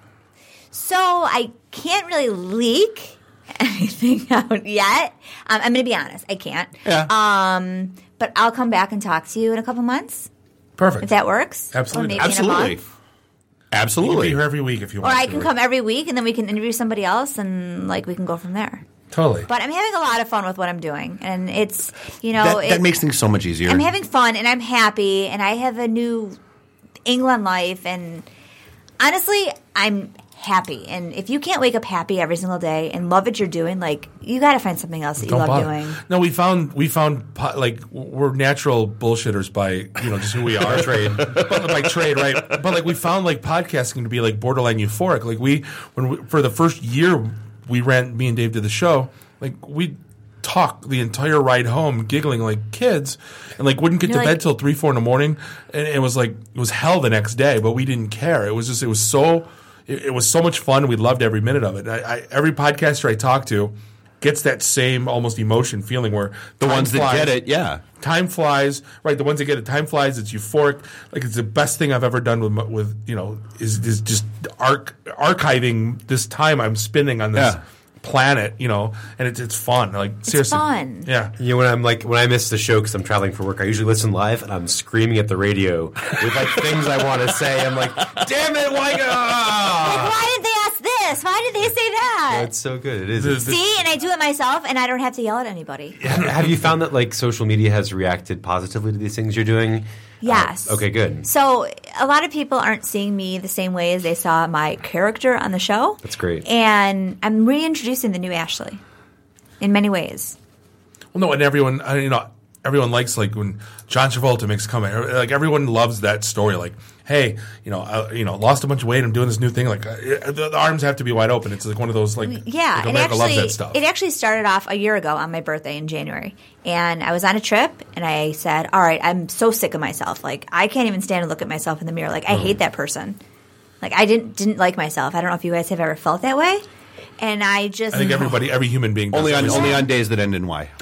So I can't really leak anything out yet. Um, I'm going to be honest. I can't. Yeah. Um, but I'll come back and talk to you in a couple months. Perfect. If that works. Absolutely. Or maybe Absolutely. in a month. Absolutely. You can be here every week if you Or want. I to. can come every week and then we can interview somebody else and like we can go from there. Totally. But I'm having a lot of fun with what I'm doing, and it's you know that, it, that makes things so much easier. I'm having fun and I'm happy, and I have a new England life, and honestly, I'm happy. And if you can't wake up happy every single day and love what you're doing, like you got to find something else that you Don't love bother. doing. No, we found we found po- like we're natural bullshitters by you know just who we are. Trade. but, by trade, right? But like we found like podcasting to be like borderline euphoric. Like we when we, for the first year we ran, me and Dave did the show. Like we talk the entire ride home, giggling like kids, and like wouldn't get You're to like- bed till three, four in the morning. And it was like it was hell the next day, but we didn't care. It was just it was so it, it was so much fun. We loved every minute of it. I, I, every podcaster I talk to gets that same almost emotion feeling where the time ones that flies. get it, yeah. Time flies, right? The ones that get it, time flies. It's euphoric. Like it's the best thing I've ever done with, my- with you know, is is just arch- archiving this time I'm spending on this Yeah. planet, you know, and it's it's fun. Like seriously, fun. Yeah, You know, when I'm like when I miss the show because I'm traveling for work, I usually listen live and I'm screaming at the radio with like things I want to say. I'm like, "Damn it, why?" Like, Ah! why did they ask this? Why did they say that? It's so good. It is. It's- See, and I do it myself, and I don't have to yell at anybody. Have you found that like social media has reacted positively to these things you're doing? Yes. Uh, okay, good. So a lot of people aren't seeing me the same way as they saw my character on the show. That's great. And I'm reintroducing the new Ashley in many ways. Well, no, and everyone, uh, you know, everyone likes like when John Travolta makes a comment. Like everyone loves that story. Like, hey, you know, I, you know, lost a bunch of weight. I'm doing this new thing. Like, uh, the, the arms have to be wide open. It's like one of those like, Yeah, like and America actually, loves that stuff. it actually started off a year ago on my birthday in January, and I was on a trip, and I said, "All right, I'm so sick of myself. Like, I can't even stand to look at myself in the mirror. Like, I hate that person. Like, I didn't didn't like myself. I don't know if you guys have ever felt that way." And I just I think everybody, every human being, does Only on every only single- on days that end in Y.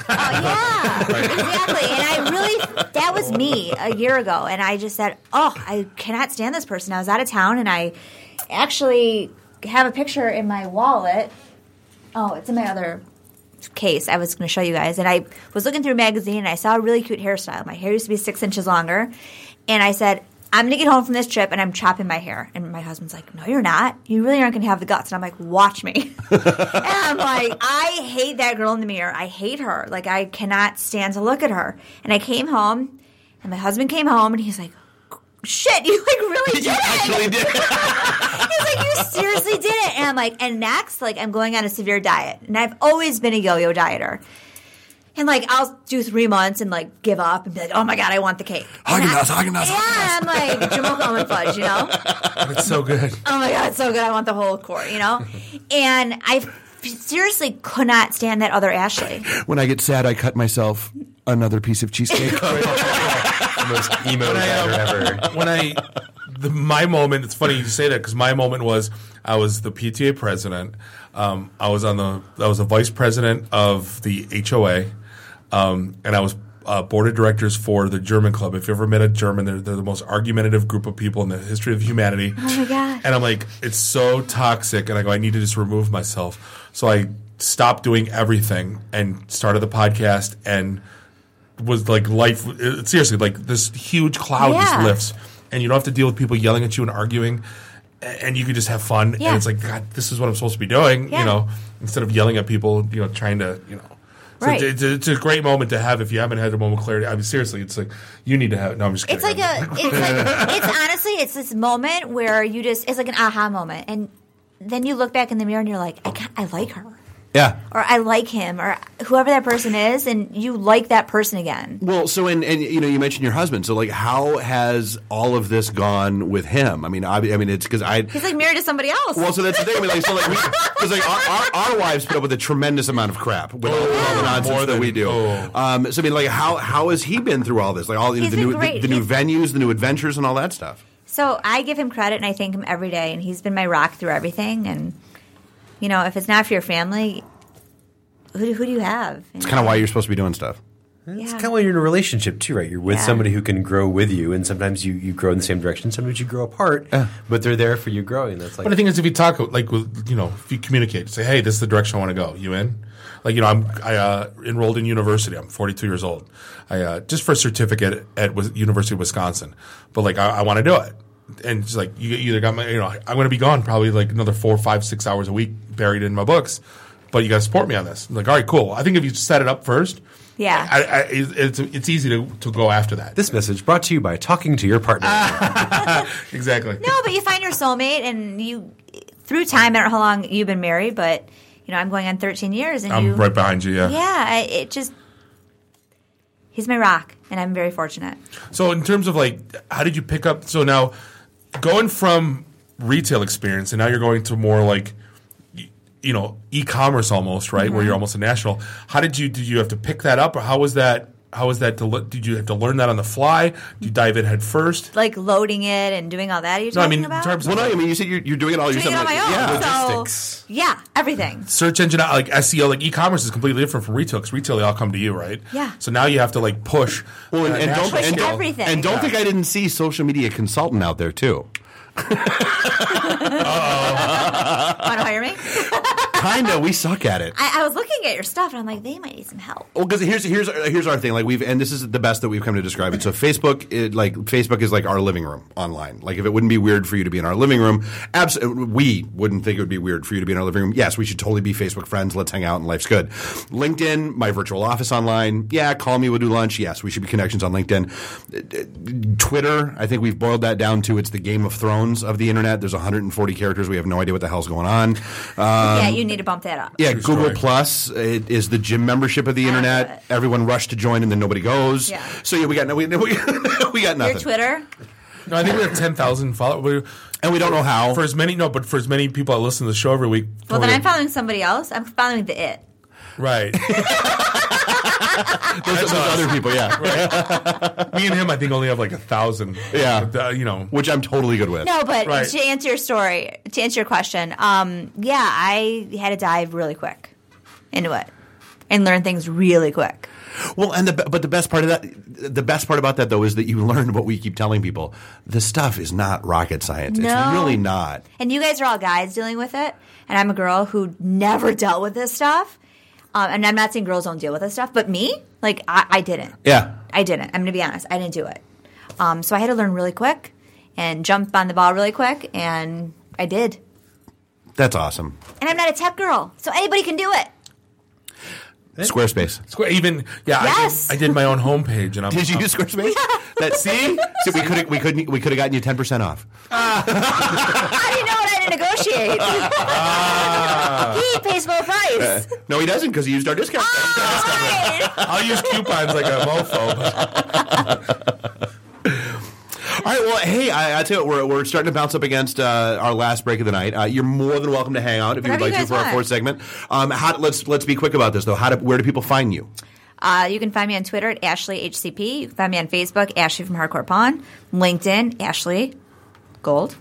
Exactly. And I really, that was me a year ago. And I just said, oh, I cannot stand this person. I was out of town, and I actually have a picture in my wallet. Oh, it's in my other case. I was going to show you guys. And I was looking through a magazine, and I saw a really cute hairstyle. My hair used to be six inches longer. And I said, I'm going to get home from this trip, and I'm chopping my hair. And my husband's like, no, you're not. You really aren't going to have the guts. And I'm like, watch me. And I'm like, I hate that girl in the mirror. I hate her. Like, I cannot stand to look at her. And I came home, and my husband came home, and he's like, shit, you like really did it. Actually did. He's like, you seriously did it. And I'm like, and next, like, I'm going on a severe diet. And I've always been a yo-yo dieter. And, like, I'll do three months and, like, give up and be like, oh, my God, I want the cake. Haagen-Dazs, Haagen-Dazs, Yeah, I'm like, Jamocha almond fudge, you know? It's so good. Oh, my God, it's so good. I want the whole quart, you know? And I seriously could not stand that other Ashley. When I get sad, I cut myself another piece of cheesecake. The most emo dieter ever. When I, the, my moment, it's funny you say that because my moment was I was the P T A president. Um, I was on the, I was the vice president of the H O A, um, and I was uh, board of directors for the German Club. If you ever met a German, they're, they're the most argumentative group of people in the history of humanity. Oh, my God. And I'm like, it's so toxic, and I go, I need to just remove myself. So I stopped doing everything and started the podcast and was like life it, seriously like this huge cloud Yeah. just lifts, and you don't have to deal with people yelling at you and arguing, a- and you can just have fun. Yeah. And it's like, God, this is what I'm supposed to be doing. Yeah. You know, instead of yelling at people, you know, trying to, you know. So Right. it's, it's a great moment to have if you haven't had a moment of clarity. I mean, seriously, it's like you need to have. No, I'm just kidding. It's like a, it's like, it's honestly, it's this moment where you just, it's like an aha moment. And then you look back in the mirror and you're like, I, ca- I like her. Yeah. Or I like him, or whoever that person is, and you like that person again. Well, so and, and you know, you mentioned your husband. So like, how has all of this gone with him? I mean, I, I mean, it's because I he's like married to somebody else. Well, so that's the thing. I mean, like, so like, because like our, our, our wives put up with a tremendous amount of crap with all, Oh, all the nonsense more that we than- do. oh. Um, so I mean, like, how how has he been through all this? Like all you know, He's the been new the, great. the new He's- venues, the new adventures, and all that stuff. So I give him credit, and I thank him every day, and he's been my rock through everything. And you know, if it's not for your family, who do, who do you have? It's kind of why you're supposed to be doing stuff. It's kind of when you're in a relationship too, right? You're with Yeah. somebody who can grow with you, and sometimes you, you grow in the same direction. Sometimes you grow apart, but they're there for you growing. That's like. But the thing is, if you talk, like, with, you know, if you communicate, say, hey, this is the direction I want to go. You in? Like, you know, I'm I uh, enrolled in university. I'm forty-two years old. I uh, just for a certificate at Wis- University of Wisconsin. But like, I, I want to do it. And it's like, you either got my, you know, I'm going to be gone probably like another four, five, six hours a week buried in my books. But you got to support me on this. I'm like, all right, cool. I think if you set it up first, Yeah. I, I, it's it's easy to to go after that. This message brought to you by talking to your partner. Exactly. No, but you find your soulmate, and you through time. I don't know how long you've been married, but you know I'm going on thirteen years, and I'm you, right behind you. Yeah. Yeah, I, it just he's my rock, and I'm very fortunate. So in terms of like, how did you pick up? So now, going from retail experience, and now you're going to more like, y- you know, e-commerce almost, right? Mm-hmm. Where you're almost a national. How did you? Did you have to pick that up, or how was that? How was that? To, le- did you have to learn that on the fly? Did you dive in head first? Like loading it and doing all that. Are you No, I talking mean, about? in terms Well, of no, like, I mean, you said you're, you're doing it all doing it yourself. on my own. Yeah. So, Logistics. yeah, everything. search engine, like S E O, like e-commerce is completely different from retail because retail they all come to you, right? Yeah. So now you have to like push. Well, and, uh, and don't national and don't, everything. and don't Yeah. think I didn't see social media consultant out there too. Want to hire me? Kinda, we suck at it. I, I was looking at your stuff, and I'm like, they might need some help. Well, because here's here's here's our thing. Like we've and this is the best that we've come to describe it. So Facebook, it, like Facebook is like our living room online. Like if it wouldn't be weird for you to be in our living room, abs- we wouldn't think it would be weird for you to be in our living room. Yes, we should totally be Facebook friends. Let's hang out and life's good. LinkedIn, my virtual office online. Yeah, call me. We'll do lunch. Yes, we should be connections on LinkedIn. Twitter, I think we've boiled that down to it's the Game of Thrones of the internet. There's one hundred forty characters. We have no idea what the hell's going on. Um, yeah, you need to bump that up. Yeah, True Google story. Plus it is the gym membership of the internet. Everyone rushed to join, and then nobody goes. Yeah. So yeah, we got no, we, we, we got nothing, Your Twitter. No, I think we have ten thousand followers. and we don't know how. For as many, no, but for as many people that listen to the show every week. Well, then totally- I'm following somebody else. I'm following the it. Right. those, those other people, yeah, Me and him, I think, only have like a thousand. Yeah. But, uh, you know. which I'm totally good with. No, but Right. to answer your story, to answer your question, um, yeah, I had to dive really quick into it and learn things really quick. Well, and the but the best part of that, the best part about that though, is that you learn what we keep telling people. This stuff is not rocket science. No. It's really not. And you guys are all guys dealing with it, and I'm a girl who never dealt with this stuff. Um, and I'm not saying girls don't deal with this stuff, but me, like, I, I didn't. Yeah. I didn't. I'm going to be honest. I didn't do it. Um, so I had to learn really quick and jump on the ball really quick, and I did. That's awesome. And I'm not a tech girl, so anybody can do it. Squarespace. Square, even yeah, Yes. I, did, I did my own homepage, and I'm. Did you I'm- use Squarespace? That see, so we could we could we could have gotten you ten percent off. How do you know what I had to negotiate? He pays full price. Uh, no, he doesn't because he used our discount. I'll use coupons like a mofo. All right, well, hey, I, I tell you what, we're, we're starting to bounce up against uh, our last break of the night. Uh, you're more than welcome to hang out if you would Whatever like you to guys for our want. fourth segment. Um, how, let's let's be quick about this though. How do, where do people find you? Uh, you can find me on Twitter at Ashley H C P. You can find me on Facebook, Ashley from Hardcore Pawn. LinkedIn, Ashley Gold.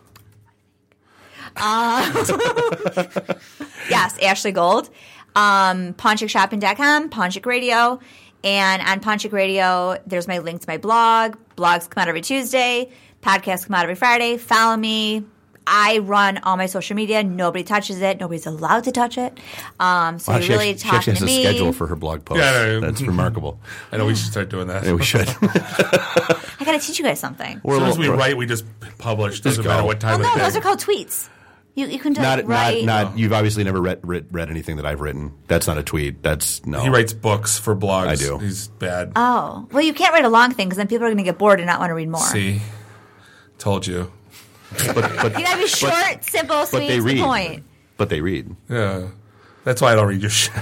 Uh, yes, Ashley Gold. Um, pawn chick shopping dot com, Pawn Chick Radio. And on Pawn Chick Radio, there's my link to my blog. Blogs come out every Tuesday. Podcasts come out every Friday. Follow me. I run all my social media. Nobody touches it. Nobody's allowed to touch it. Um, so Wow, you she really actually, she talk actually has to a me. schedule for her blog posts. Yeah, no, no. That's remarkable. I know we should start doing that. Yeah, we should. I got to teach you guys something. As soon as we We're- write, we just publish. Doesn't go. matter what time Well, no, of those day. are called tweets. You, you can do Not, write. not, not. You've obviously never read, read read anything that I've written. That's not a tweet. That's no. He writes books for blogs. I do. He's bad. Oh, well, you can't write a long thing because then people are going to get bored and not want to read more. See, told you. But, but, You got to be short, simple, but sweet, they to read. the point. But they read. Yeah. That's why I don't read your shit.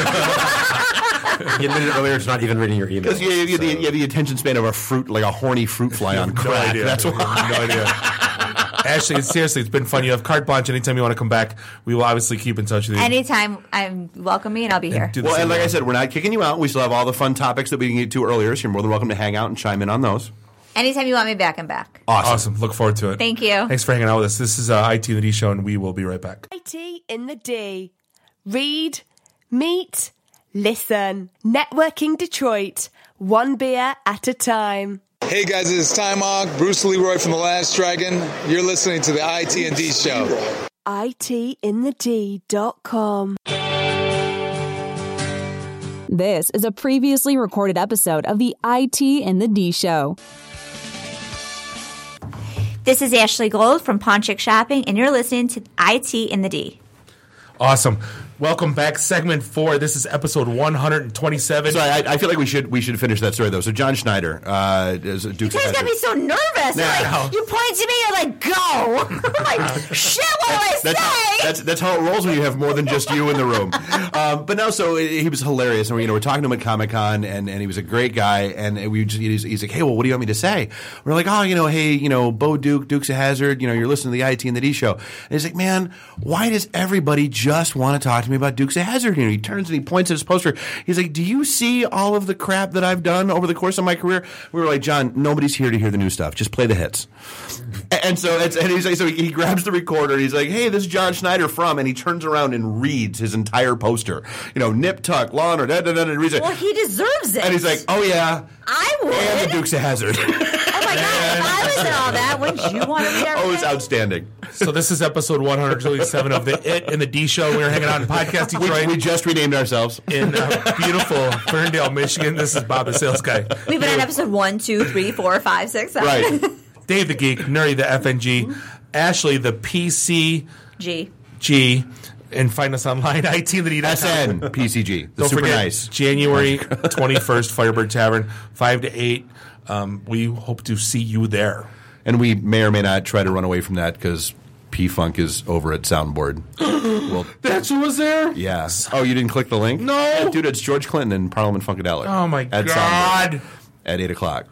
You admitted earlier it's not even reading your emails. Because you, you, so. you, you have the attention span of a fruit, like a horny fruit fly on crack. No idea. That's why. No idea. Ashley, seriously, it's been fun. You have carte blanche. Anytime you want to come back, we will obviously keep in touch with you. Anytime, I'm welcome me, and I'll be here. Well, and like I said, we're not kicking you out. We still have all the fun topics that we can get to earlier, so you're more than welcome to hang out and chime in on those. Anytime you want me back, I'm back. Awesome. awesome. Look forward to it. Thank you. Thanks for hanging out with us. This is uh, I T in the D Show, and we will be right back. I T in the D. Read, meet, listen. Networking Detroit. One beer at a time. Hey guys, it's Ty Mogg, Bruce Leroy from The Last Dragon. You're listening to the I T and D Show. I T in the D dot com. This is a previously recorded episode of the I T in the D Show. This is Ashley Gold from Pawn Chick Shopping, and you're listening to I T in the D. Awesome. Welcome back, segment four. This is episode one hundred twenty-seven. Sorry, I, I feel like we should we should finish that story though. So John Schneider, uh, is a Duke's You guys got me so nervous. Nah. You're like, you point to me, you're like, go. I'm like, shit, what do I That's, say? that's that's how it rolls when you have more than just you in the room. Um, but no, so he was hilarious, and we, you know, we're talking to him at Comic Con, and, and he was a great guy, and we just, he's, he's like, hey, well, what do you want me to say? We're like, oh, you know, hey, you know, Bo Duke, Dukes of Hazzard, you know, you're listening to the I T and the D Show, and he's like, man, why does everybody just want to talk to me about Dukes of Hazzard? You know, he turns and he points at his poster. He's like, do you see all of the crap that I've done over the course of my career? We were like, John, nobody's here to hear the new stuff. Just play the hits. And so, it's, and he's like, so he grabs the recorder. And he's like, hey, this is John Schneider from, and he turns around and reads his entire poster. You know, Nip Tuck, Law and Order, da, da, da, and reads it. Well, he deserves it. And he's like, oh yeah, I would. and the Dukes of Hazzard. Oh my God, if I was in all that, wouldn't you want to read everything? Oh, it's outstanding. So this is episode one hundred twenty-seven of the It in the D Show. We're hanging out in Podcast Detroit. We, we just renamed ourselves. In uh, beautiful Ferndale, Michigan. This is Bob the Sales Guy. We've been on episode one, two, three, four, five, six, seven. Right. Dave the Geek, Nuri the F N G, Ashley the P C G. G. And find us online, I T in the D dot com. S N P C G. The Don't super forget, nice. January twenty-first, Firebird Tavern, five to eight. Um, we hope to see you there. And we may or may not try to run away from that because P-Funk is over at Soundboard. Well, that's who was there? Yeah. Oh, you didn't click the link? No. Yeah, dude, it's George Clinton and Parliament Funkadelic. Oh, my at God. Soundboard at eight o'clock.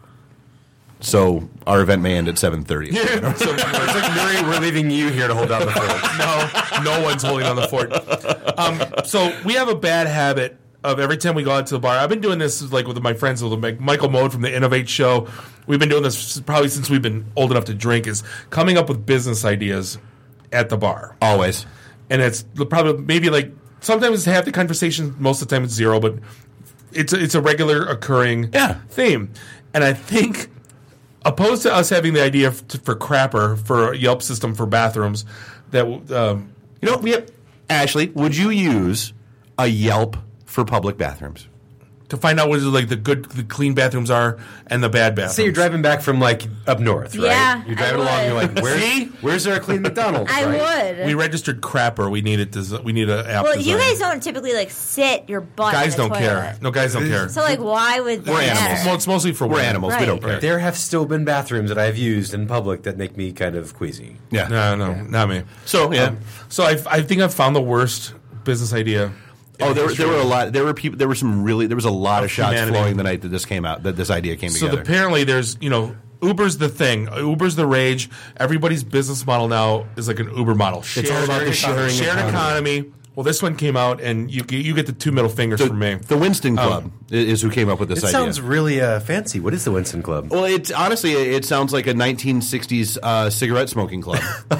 So our event may end at seven thirty. Yeah. So it's like, Nuri, we're leaving you here to hold down the fort. No, no one's holding on the fort. Um, so we have a bad habit of every time we go out to the bar. I've been doing this like with my friends, with Michael Mode from the Innovate Show. We've been doing this probably since we've been old enough to drink, is coming up with business ideas at the bar. Always. And it's probably maybe like sometimes it's half the conversation, most of the time it's zero, but it's a, it's a regular occurring yeah. theme. And I think opposed to us having the idea for, for Crapper, for a Yelp system for bathrooms, that um, you know, we have, Ashley, would you use a Yelp for public bathrooms? To find out what like the good, the clean bathrooms are and the bad bathrooms. Say you're driving back from like up north, right? Yeah, you're driving I along. would. You're like, where's, See? where's there a clean McDonald's? I right? would. We registered Crapper. We need it. Des- we need an app. Well, design. you guys don't typically like sit your butt. Guys in the don't toilet. care. No, guys don't care. So like, why would that We're matter? animals. Well, it's mostly for We're women. animals. Right. We don't care. There have still been bathrooms that I've used in public that make me kind of queasy. Yeah. No, no, not me. So, yeah. Um, so I, I think I've found the worst business idea. Oh, there, there were a lot. There were people. There were some really. There was a lot of, Of shots humanity. flowing the night that this came out. That this idea came So together. apparently, there's you know Uber's the thing. Uber's the rage. Everybody's business model now is like an Uber model. It's all about the sharing shared economy. economy. Well, this one came out, and you get- you get the two middle fingers So from me. the Winston Club Um, is who came up with this It idea. sounds really uh, fancy. What is the Winston Club? Well, it's honestly, it sounds like a nineteen sixties uh, cigarette smoking club.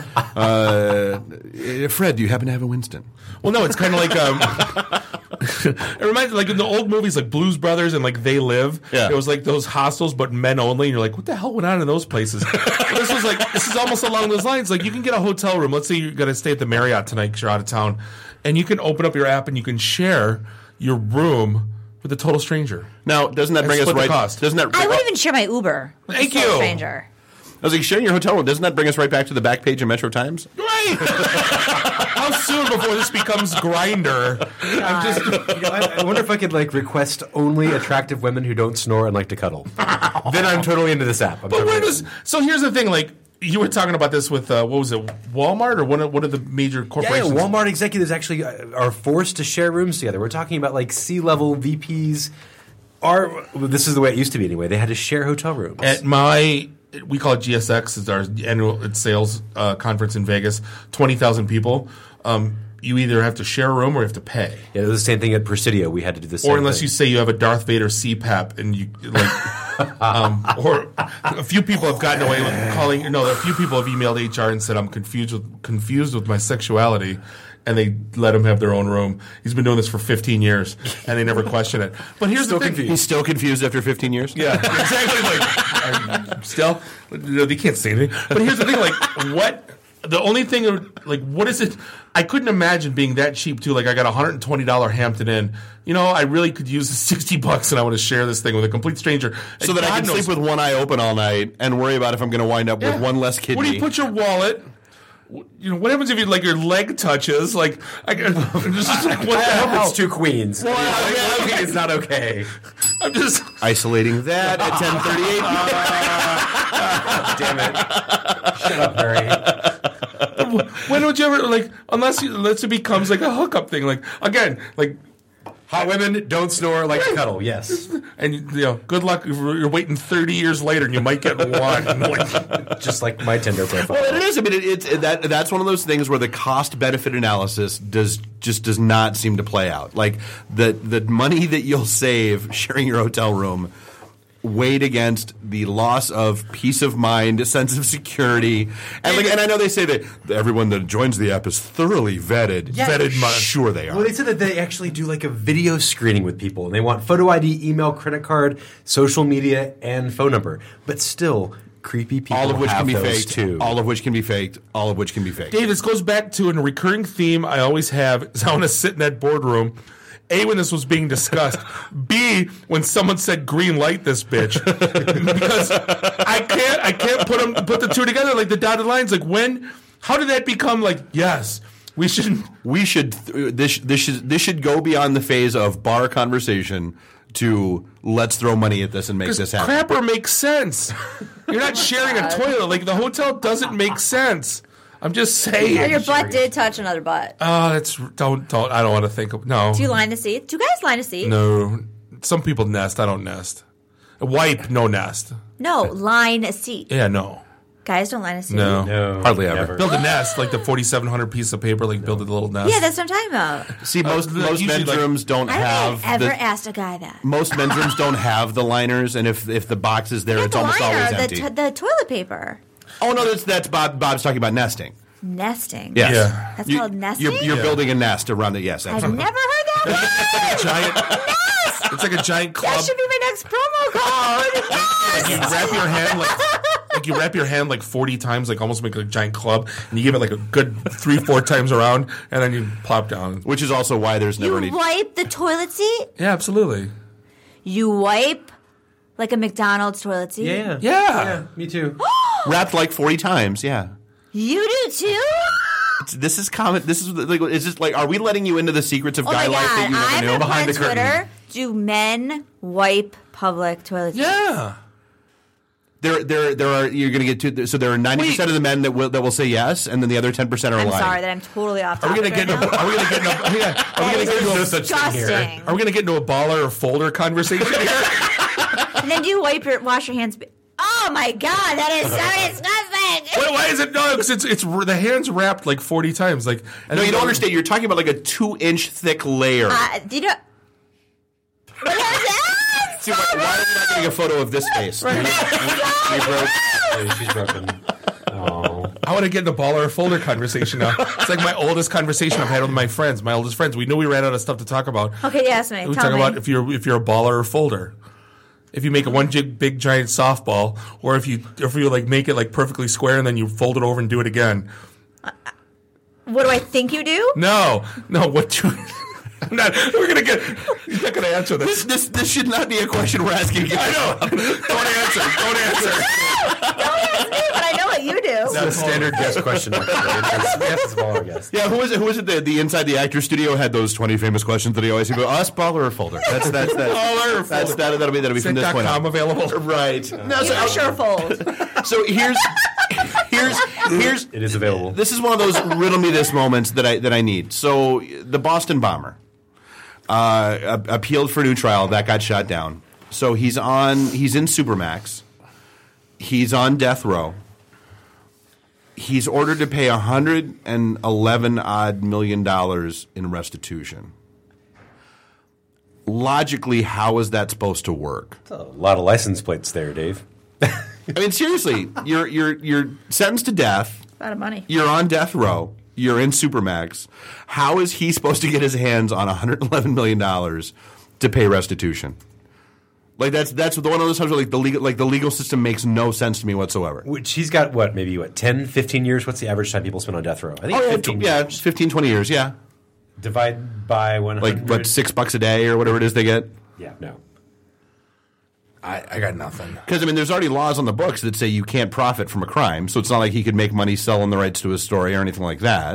uh, Fred, do you happen to have a Winston? Well, no, it's kind of like um, it reminds like in the old movies like Blues Brothers and like They Live. Yeah. It was like those hostels, but men only. And you're like, what the hell went on in those places? Well, this was like this is almost along those lines. Like you can get a hotel room. Let's say you're going to stay at the Marriott tonight because you're out of town, and you can open up your app and you can share your room with a total stranger. Now, doesn't that And bring us split the right? cost. Doesn't that? I would even share my Uber. with Thank a total you. stranger. I was like, sharing your hotel room. Doesn't that bring us right back to the back page of Metro Times? Right. How soon before this becomes Grindr? I'm just. You know, I, I wonder if I could like request only attractive women who don't snore and like to cuddle. Then I'm totally into this app. I'm But totally where does so here's the thing, like you were talking about this with uh, what was it, Walmart or one of one of the major Yeah, yeah, corporations? Walmart executives actually uh, are forced to share rooms together. We're talking about like C-level V Ps. Are well, this is the way it used to be anyway. They had to share hotel rooms. At my, we call it G S X. It's our annual it's sales uh, conference in Vegas. Twenty thousand people. Um, you either have to share a room or you have to pay. Yeah, it was the same thing at Presidio. We had to do the same Or unless thing. you say you have a Darth Vader C PAP and you like, um, or a few people have gotten away with calling. No, a few people have emailed H R and said I'm confused with confused with my sexuality, and they let him have their own room. He's been doing this for fifteen years, and they never question it. But here's still the thing: confused. He's still confused after fifteen years. Yeah, exactly. Like I'm still, they can't say anything. But here's the thing: like what. The only thing, like, what is it? I couldn't imagine being that cheap, too. Like, I got a one hundred twenty dollars Hampton Inn. You know, I really could use the sixty bucks and I want to share this thing with a complete stranger. So And that I God can knows- sleep with one eye open all night and worry about if I'm going to wind up Yeah. with one less kidney. Where do you put your wallet? You know, what happens if you, like, your leg touches? Like, I, I'm just like, what the I hope hell? it's two queens. Well, I yeah, think it's not okay. I'm just isolating that at ten thirty-eight. Damn it! Shut up, Barry. When would you ever, like, unless, you, unless it becomes, like, a hookup thing. Like, again, like, hot women don't snore like to cuddle, yes. And, you know, good luck if you're waiting thirty years later and you might get one. Like, just like my Tinder profile. Well, it is. I mean, it, it's it, that that's one of those things where the cost benefit analysis does just does not seem to play out. Like the the money that you'll save sharing your hotel room weighed against the loss of peace of mind, a sense of security, and like, and I know they say that everyone that joins the app is thoroughly vetted. Yeah. Vetted money. Sure, they are. Well, they said that they actually do like a video screening with people, and they want photo I D, email, credit card, social media, and phone number. But still, creepy people All of which have can be those faked. too. All of which can be faked. All of which can be faked. Dave, this goes back to a recurring theme I always have is I want to sit in that boardroom. A, when this was being discussed. B, when someone said green light this bitch. Because I can't I can't put them put the two together like the dotted lines. Like when how did that become like yes, we should we should this this should this should go beyond the phase of bar conversation to let's throw money at this and make this happen. Crapper makes sense. You're not sharing a toilet. Like the hotel doesn't make sense. I'm just saying. Or your butt did touch another butt. Oh, that's don't don't. I don't want to think of no. Do you line a seat? Do you guys line a seat? No, some people nest. I don't nest. A wipe, no nest. No, line a seat. Yeah, no, Guys don't line a seat. no, No, hardly ever. never. Build a nest like the forty-seven hundred piece of paper. Like build a little nest. Yeah, that's what I'm talking about. See, most Uh, most usually, men's like- rooms don't I have haven't ever the, asked a guy that. most men's rooms don't have the liners, and if if the box is there, Not it's the almost liner, always the, empty. t- the toilet paper. oh no, that's that's Bob. Bob's talking about nesting. Nesting. Yes. Yeah. That's You- called nesting? You're, you're Yeah. building a nest around it. Yes, I've absolutely. never heard that word. giant. Nest. It's like a giant club. That should be my next promo code. Like you Nest. wrap your hand like like you wrap your hand like forty times, like almost make a giant club, and you give it like a good three, four times around, and then you plop down. Which is also why there's never You any. wipe the toilet seat? Yeah, absolutely. You wipe like a McDonald's toilet seat? Yeah. Yeah. Me too. Wrapped like forty times. Yeah. You do too? It's, this is common. This is like. Is this like? Are we letting you into the secrets of Oh guy my life that god! you never I'm knew? gonna Behind put the on curtain. Twitter. Do men wipe public toilet seats? Yeah. There, there, there are. You're going to get to. So there are ninety percent of the men that will that will say yes, and then the other ten percent are I'm lying. sorry that I'm totally off Are we topic gonna get? right Into, now. are we gonna get? Into, yeah. Are we gonna get into? That A, is disgusting. are we gonna get into a baller or folder conversation here? And then do you wipe your wash your hands? Oh my god, that is so disgusting. Why, why is it no? Because it's it's the hands wrapped like forty times. Like and No, then you don't understand. You're talking about like a two inch thick layer. Uh, do you know? What is that? See, why, why are we not getting a photo of this face? Right. We- we broke- Oh, she's broken. Oh. I want to get into baller or folder conversation now. It's like my oldest conversation I've had with my friends. My oldest friends. We knew we ran out of stuff to talk about. Okay, yes, me. We Tell talk me. about if you're if you're a baller or folder. If you make a one big, big giant softball, or if you if you like make it like perfectly square and then you fold it over and do it again. What do I think you do? No, no. What do? I'm not. We're gonna get. You're not gonna answer This, this. this, this should not be a question we're asking you. I know. Don't answer. Don't answer. Don't ask me, but I know what you do. That's a standard guest question. Actually. It's, yes, it's a baller guest. Yeah, who was it? Who was it? The, the inside the actor studio had those twenty famous questions that he always go, us, baller or folder. That's that's that's Baller or that's folder. that, that'll be that'll be from this point com on. available. Right. No, You so, for sure fold. so here's here's here's here's it is available. This is one of those riddle me this moments that I that I need. So the Boston bomber uh, appealed for new trial. That got shot down. So he's on. He's in Supermax. He's on death row. He's ordered to pay one hundred eleven odd million dollars in restitution. Logically, how is that supposed to work? That's a lot of license plates there, Dave. I mean, seriously, you're you're you're sentenced to death. A lot of money. You're on death row. You're in Supermax. How is he supposed to get his hands on one hundred eleven million dollars to pay restitution? Like that's that's the one of those times where like the legal like the legal system makes no sense to me whatsoever. Which he's got what maybe what ten, fifteen years. What's the average time people spend on death row? I think oh, fifteen. Yeah, years. fifteen, twenty years. Yeah. Divide by one hundred. Like what, six bucks a day or whatever it is they get. Yeah. No. I, I got nothing. Because I mean, there's already laws on the books that say you can't profit from a crime, so it's not like he could make money selling the rights to his story or anything like that.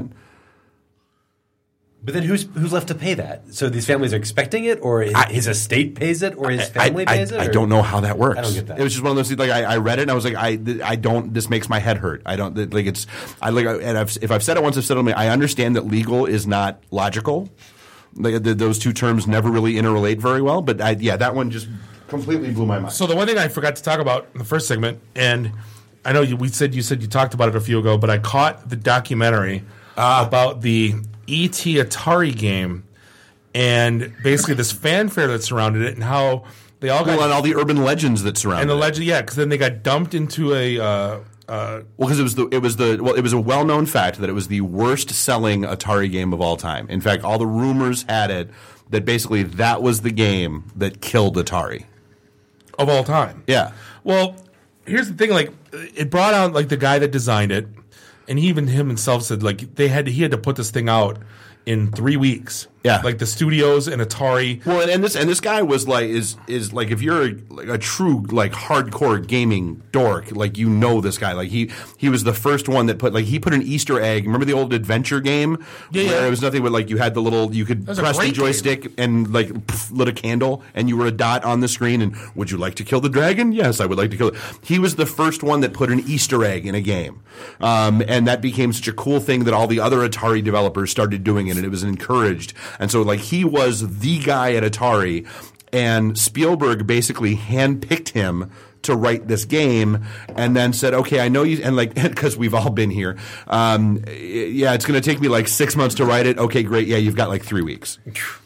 But then who's who's left to pay that? So these families are expecting it, or his, I, his estate pays it, or his family I, I, pays it? I or? don't know how that works. I don't get that. It was just one of those things. Like I, I read it and I was like, I, I don't. This makes my head hurt. I don't like it's. I like, and I've, if I've said it once, I've said it. I understand that legal is not logical. Like the, those two terms never really interrelate very well. But I, yeah, that one just completely blew my mind. So the one thing I forgot to talk about in the first segment, and I know you, we said you said you talked about it a few ago, but I caught the documentary uh, about the E T Atari game and basically this fanfare that surrounded it and how they all got well, and all the urban legends that surrounded and the it. legend, yeah, because then they got dumped into a. Uh, uh, well, because it was the it was the well, it was a well known fact that it was the worst selling Atari game of all time. In fact, all the rumors had it that basically that was the game that killed Atari of all time. Yeah. Well, here's the thing: like, it brought out like the guy that designed it, and he, even him himself said like they had to, he had to put this thing out in three weeks. Yeah, like the studios and Atari. Well, and, and this and this guy was like is is like if you're a, like a true like hardcore gaming dork, like you know this guy. Like he he was the first one that put like he put an Easter egg. Remember the old adventure game? Yeah, where yeah. it was nothing but like you had the little you could press the joystick game. And like pff, lit a candle and you were a dot on the screen. And would you like to kill the dragon? Yes, I would like to kill it. He was the first one that put an Easter egg in a game, um, and that became such a cool thing that all the other Atari developers started doing it, and it was encouraged. And so like he was the guy at Atari, and Spielberg basically handpicked him to write this game, and then said, "Okay, I know you," and like because we've all been here. Um, yeah, it's going to take me like six months to write it. Okay, great. Yeah, you've got like three weeks.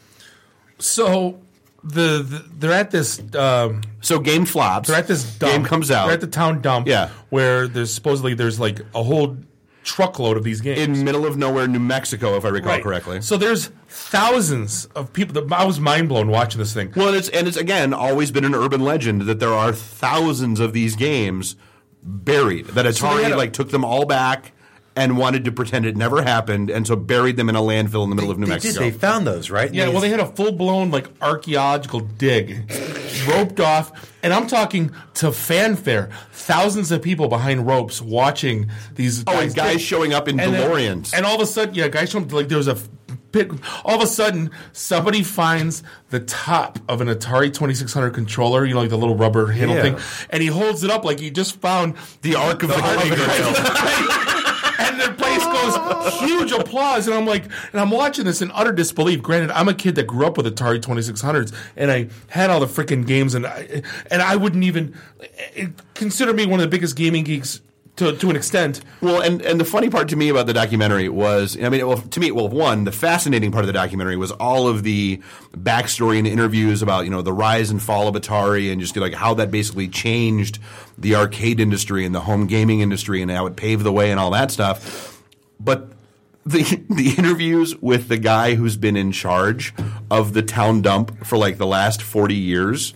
So the, the they're at this. Um, so game flops. They're at this dump. Game comes out. They're at the town dump. Yeah. Where there's supposedly there's like a whole truckload of these games in middle of nowhere, New Mexico, if I recall right. correctly. So there's thousands of people. I was mind blown watching this thing. Well, and it's and it's again always been an urban legend that there are thousands of these games buried. That Atari so a, like took them all back and wanted to pretend it never happened, and so buried them in a landfill in the middle they, of New they Mexico. Did. They found those, right? Yeah. They well, they had a full blown like archaeological dig, roped off, and I'm talking to fanfare. Thousands of people behind ropes watching these. Oh, guys and guys dig. showing up in and DeLoreans, then, and all of a sudden, yeah, guys showing up like there was a pit. All of a sudden, somebody finds the top of an Atari twenty-six hundred controller. You know, like the little rubber handle Yeah. thing, and he holds it up like he just found the Ark of the, the Holy Grail. And the place goes huge applause, and I'm like, and I'm watching this in utter disbelief. Granted, I'm a kid that grew up with Atari twenty-six hundreds, and I had all the freaking games, and I, and I wouldn't even consider me one of the biggest gaming geeks to to an extent. Well, and, and the funny part to me about the documentary was, I mean, well, to me, well, one, the fascinating part of the documentary was all of the backstory and interviews about, you know, the rise and fall of Atari and just like how that basically changed the arcade industry and the home gaming industry and how it paved the way and all that stuff. But the the interviews with the guy who's been in charge of the town dump for like the last forty years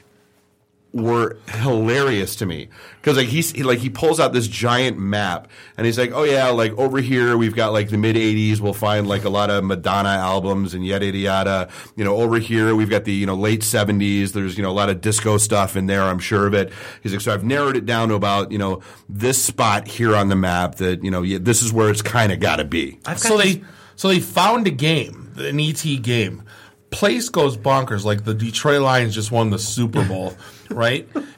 were hilarious to me because like he's he, like he pulls out this giant map and he's like, oh yeah, like over here we've got like the mid eighties, we'll find like a lot of Madonna albums and yada yada yada. You know, over here we've got the you know late seventies. There's you know a lot of disco stuff in there, I'm sure of it. He's like, so I've narrowed it down to about you know this spot here on the map that you know yeah, this is where it's kind of got to be. So they so they found a game, an E T game. Place goes bonkers. Like the Detroit Lions just won the Super Bowl, right?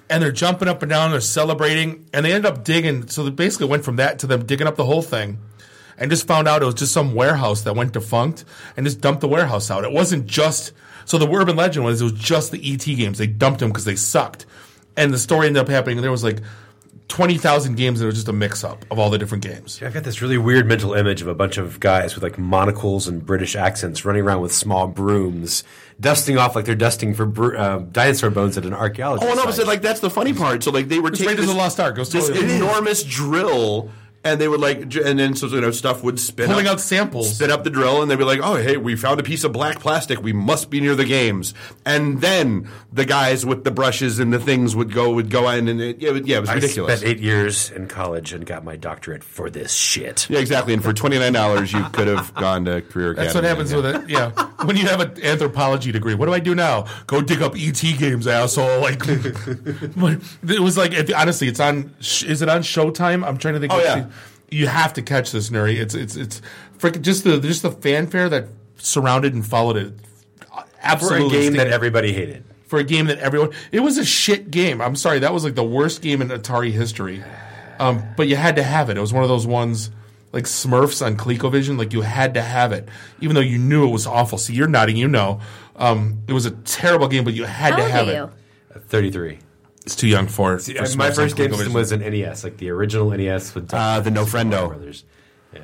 and they're jumping up and down, they're celebrating, and they end up digging. So they basically went from that to them digging up the whole thing, and just found out it was just some warehouse that went defunct, and just dumped the warehouse out. It wasn't just so the urban legend was it was just the E T games. They dumped them because they sucked, and the story ended up happening. And there was like twenty thousand games that were just a mix-up of all the different games. Yeah, I've got this really weird mental image of a bunch of guys with like monocles and British accents running around with small brooms, dusting off like they're dusting for br- uh, dinosaur bones at an archaeology Oh, no, site. but like that's the funny part. So like they were It's taking Raiders this, of the Lost Ark. It was this totally- enormous drill. And they would like, and then so you know stuff would spin Pulling up, out samples, spin up the drill, and they'd be like, "Oh, hey, we found a piece of black plastic. We must be near the games." And then the guys with the brushes and the things would go would go in, and it, yeah, it, yeah, it was I ridiculous. spent eight years in college and got my doctorate for this shit. Yeah, exactly. And for twenty nine dollars, you could have gone to career. That's what Academy. happens with it. Yeah, when you have an anthropology degree, what do I do now? Go dig up E T games, asshole! Like, it was like it, honestly, it's on. Is it on Showtime? I'm trying to think. Oh, of yeah. You have to catch this, Nuri. It's it's it's freaking just the just the fanfare that surrounded and followed it. Absolutely, For a game stinking. that everybody hated. For a game that everyone, it was a shit game. I'm sorry, that was like the worst game in Atari history. Um, but you had to have it. It was one of those ones like Smurfs on ColecoVision. Like you had to have it, even though you knew it was awful. See, you're nodding. You know, um, it was a terrible game, but you had How to old have are it. you? thirty-three. It's too young for it. See, for my Smurfs first on game ColecoVision. system was an N E S, like the original N E S with Uh, the No Friendo. Brothers. Yeah.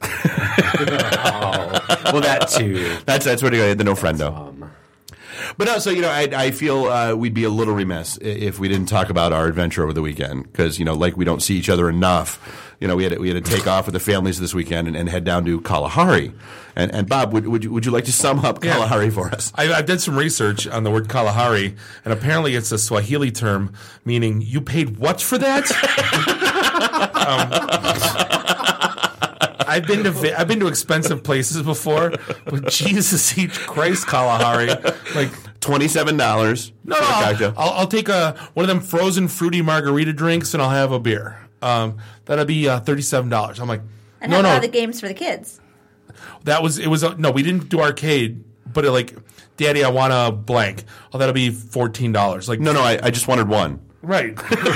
oh, well, that too. That's that's what it is, the No Friendo. Um, But no, so you know, I, I feel uh, we'd be a little remiss i- if we didn't talk about our adventure over the weekend because you know, like we don't see each other enough. You know, we had to, we had to take off with the families this weekend and, and head down to Kalahari. And, and Bob, would would you, would you like to sum up Yeah. Kalahari for us? I, I did some research on the word Kalahari, and apparently it's a Swahili term meaning "you paid what for that." um, I've been to vi- I've been to expensive places before, but Jesus H. Christ, Kalahari, like twenty-seven dollars. No, no, I'll, I'll, I'll take a one of them frozen fruity margarita drinks, and I'll have a beer. Um, that'll be uh, thirty-seven dollars. I'm like, And no, how no, about the games for the kids? that was it was uh, no, we didn't do arcade, but it, like, Daddy, I want a blank. Oh, that'll be fourteen dollars. Like, No, no, I, I just wanted one. right.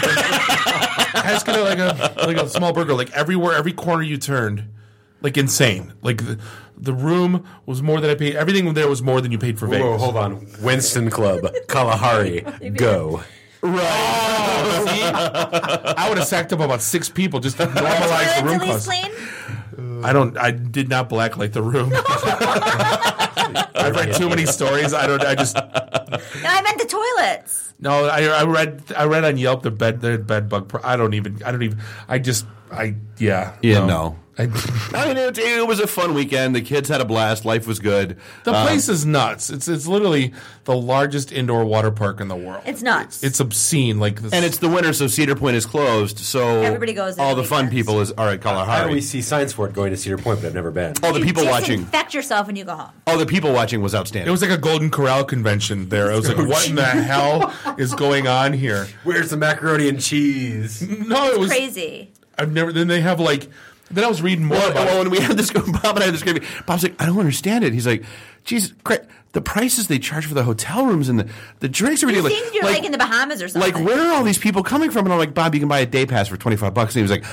I just get like a like a small burger, like everywhere, every corner you turned, like insane. Like the, the room was more than I paid. Everything there was more than you paid for Vegas. whoa, hold on. Winston Club, Kalahari, go. Oh, see? I would have sacked up about six people just to normalize the room Toilets at least cost. clean? I don't. I did not blacklight the room. I've read too many stories. I don't. I just. No, I meant the toilets. No, I, I read. I read on Yelp the bed. The bed bug. Pro- I don't even. I don't even. I just. I yeah. Yeah, no. I, I mean, it, it was a fun weekend. The kids had a blast. Life was good. the Um, place is nuts. It's it's literally the largest indoor water park in the world. It's nuts. It's obscene. Like this, and it's the winter, so Cedar Point is closed. So Everybody goes there all on the fun weekends. people is are at How do we Kalahari. see signs for it going to Cedar Point, but I've never been? Oh, the You people watching. disinfect yourself when you go home. Oh, the people watching was outstanding. It was like a Golden Corral convention there. I was like, what in the hell is going on here? Where's the macaroni and cheese? No, it was Crazy. I've never. Then they have like. Then I was reading more Well, about. well, it. when we had this, Bob and I had this great. Bob's like, I don't understand it. He's like, Jesus, Christ, the prices they charge for the hotel rooms and the, the drinks are You ridiculous. think you're like, in the Bahamas or something. Like, where are all these people coming from? And I'm like, Bob, you can buy a day pass for twenty-five bucks. And he was like,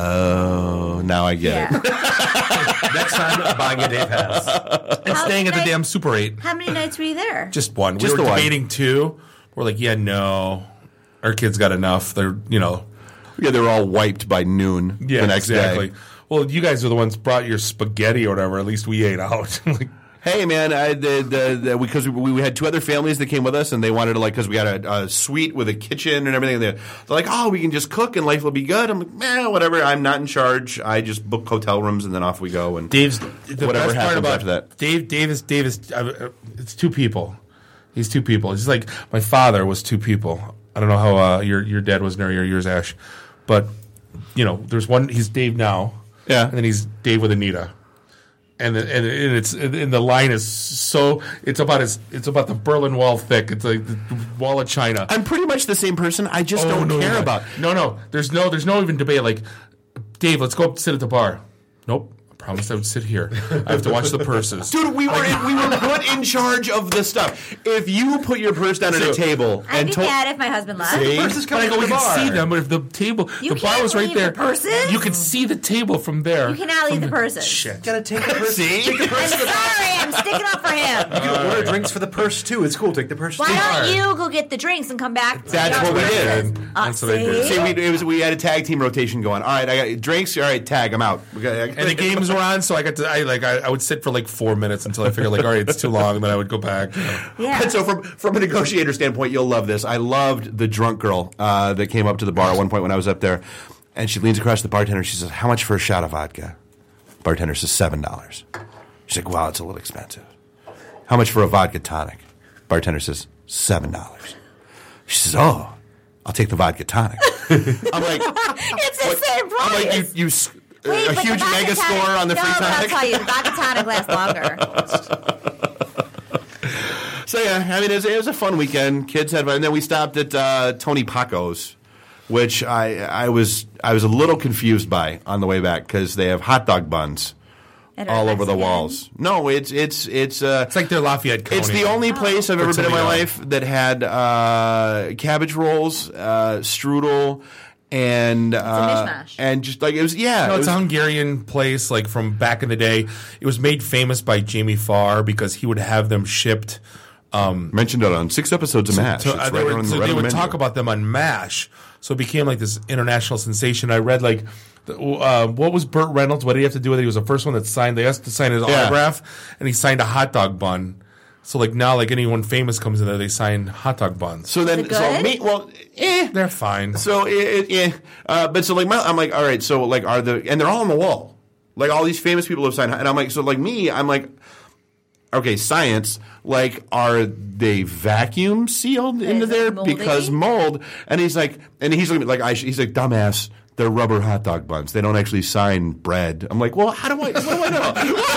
oh, now I get Yeah. it. Next time, I'm buying a day pass. and How staying at the many- damn Super eight. How many nights were you there? Just one. Just we were the one. debating two. We're like, yeah, no. Our kids got enough. They're, you know. Yeah, they were all wiped by noon Yeah, the next exactly. day. Well, you guys are the ones brought your spaghetti or whatever. At least we ate out. Like, Hey man, I, the, the, the, because we, we had two other families that came with us, and they wanted to like because we got a, a suite with a kitchen and everything. They're, they're like, oh, we can just cook and life will be good. I'm like, man, whatever. I'm not in charge. I just book hotel rooms and then off we go. And Dave's the whatever best part happens about after that. Dave. Dave is Dave is. Uh, it's two people. He's two people. He's like my father was two people. I don't know how uh, your your dad was Nuri or yours Ash, but you know, there's one. He's Dave now. Yeah, and then he's Dave with Anita. And the, and and it's and the line is so it's about as it's about the Berlin Wall thick. It's like the wall of China. I'm pretty much the same person. I just Oh, don't no, care no. about. No, no. There's no. There's no even debate. Like, Dave, let's go up and sit at the bar. Nope. I promised I would sit here. I have to watch the purses. Dude, we were in, we were put in charge of the stuff. If you put your purse down at a table I'd and be told, mad if my husband left. See? Purse is But coming I go, from we the can bar. see them, but if the table, You the bar can't was right leave there, the purses? you could see the table from there. You cannot leave the purses. Shit. Gotta take the purse. See? Take the I'm purse. sorry, I'm sticking up for him. You can order drinks for the purse too. It's cool. Take the purse. Why to the bar. don't you go get the drinks and come back? That's what we did. Uh, That's what I did. see? See, we, it was, we had a tag team rotation going. All right, I got drinks. All right, tag. I'm out. We got, And the games were on, so I got to. I like. I, I would sit for like four minutes until I figured like, all right, it's too long, and then I would go back. Yeah. And so from from a negotiator standpoint, you'll love this. I loved the drunk girl uh, that came up to the bar at one point when I was up there, and she leans across to the bartender. She says, "How much for a shot of vodka?" Bartender says, seven dollars. She's like, "Wow, it's a little expensive." How much for a vodka tonic? Bartender says, seven dollars. She says, "Oh, I'll take the vodka tonic." I'm like, It's the same price. I'm like, you, you s- Wait, a but huge the vodka mega tonic- score on the no, free but I'll tonic. tell you, the vodka tonic lasts longer. So yeah, I mean, it was, it was a fun weekend. Kids had fun, and then we stopped at uh, Tony Paco's, which I I was I was a little confused by on the way back because they have hot dog buns That are all over the Mexican. walls. No, it's it's it's uh, It's like their Lafayette Coney. it's the only place I've For ever been in my tomato. life that had uh, cabbage rolls, uh, strudel, and uh, mishmash. and just like it was yeah. No, it it's was, a Hungarian place, like from back in the day. It was made famous by Jamie Farr because he would have them shipped. Um, mentioned it on six episodes of MASH. to- It's uh, right they would, on the- so right they on the would menu. talk about them on MASH, so it became like this international sensation. I read like, the, uh, what was Burt Reynolds? What did he have to do with it? He was the first one that signed. They asked to sign his Yeah. autograph, and he signed a hot dog bun. So like now, like anyone famous comes in there, they sign hot dog buns. So then, Is it so good? me, well, eh. They're fine. So it, it, eh. uh, but so like my, I'm like, all right. So like, are the and they're all on the wall. Like all these famous people have signed, and I'm like, so like me, I'm like, okay, science. Like, are they vacuum sealed into Is it there moldy? because mold? And he's like, and he's looking at me like, I, sh- he's like, dumbass. They're rubber hot dog buns. They don't actually sign bread. I'm like, well, how do I? What do I know?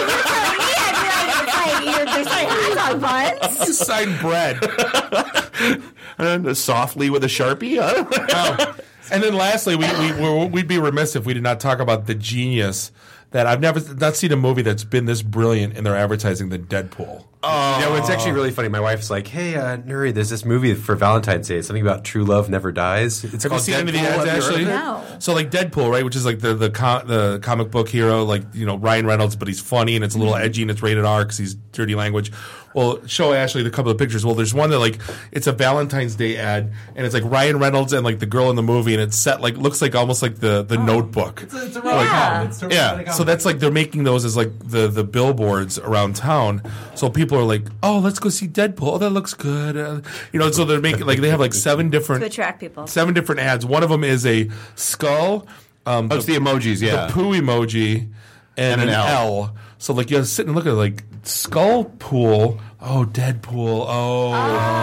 They're saying hot dog buns. You sign bread. and softly with a Sharpie. Oh. And then lastly, we, we, we're- we'd be remiss if we did not talk about the genius that I've never not seen a movie that's been this brilliant in their advertising than Deadpool. Oh. Yeah, well, it's actually really funny. My wife's like, "Hey, uh, Nuri, there's this movie for Valentine's Day. It's something about true love never dies." It's Have you called seen any of the Deadpool. ads, Have you heard Ashley? of it? No. So like Deadpool, right, which is like the the, com- the comic book hero, like, you know, Ryan Reynolds, but he's funny and it's a little edgy and it's rated R because he's dirty language. Well, show Ashley the couple of pictures. Well, there's one that like it's a Valentine's Day ad and it's like Ryan Reynolds and like the girl in the movie and it's set like looks like almost like the the Notebook. It's a, it's a Yeah. rom-com. It's a Yeah, romantic so that's like they're making those as like the the billboards around town. So people are like, "Oh, let's go see Deadpool. Oh, that looks good." Uh, you know, so they're making like they have like seven different To attract people. seven different ads. One of them is a skull. Um, Oh, it's the emojis, yeah. the poo emoji, and, And an an L. L. So like you have to sit and look at it, like skull pool. Oh, Deadpool. Oh,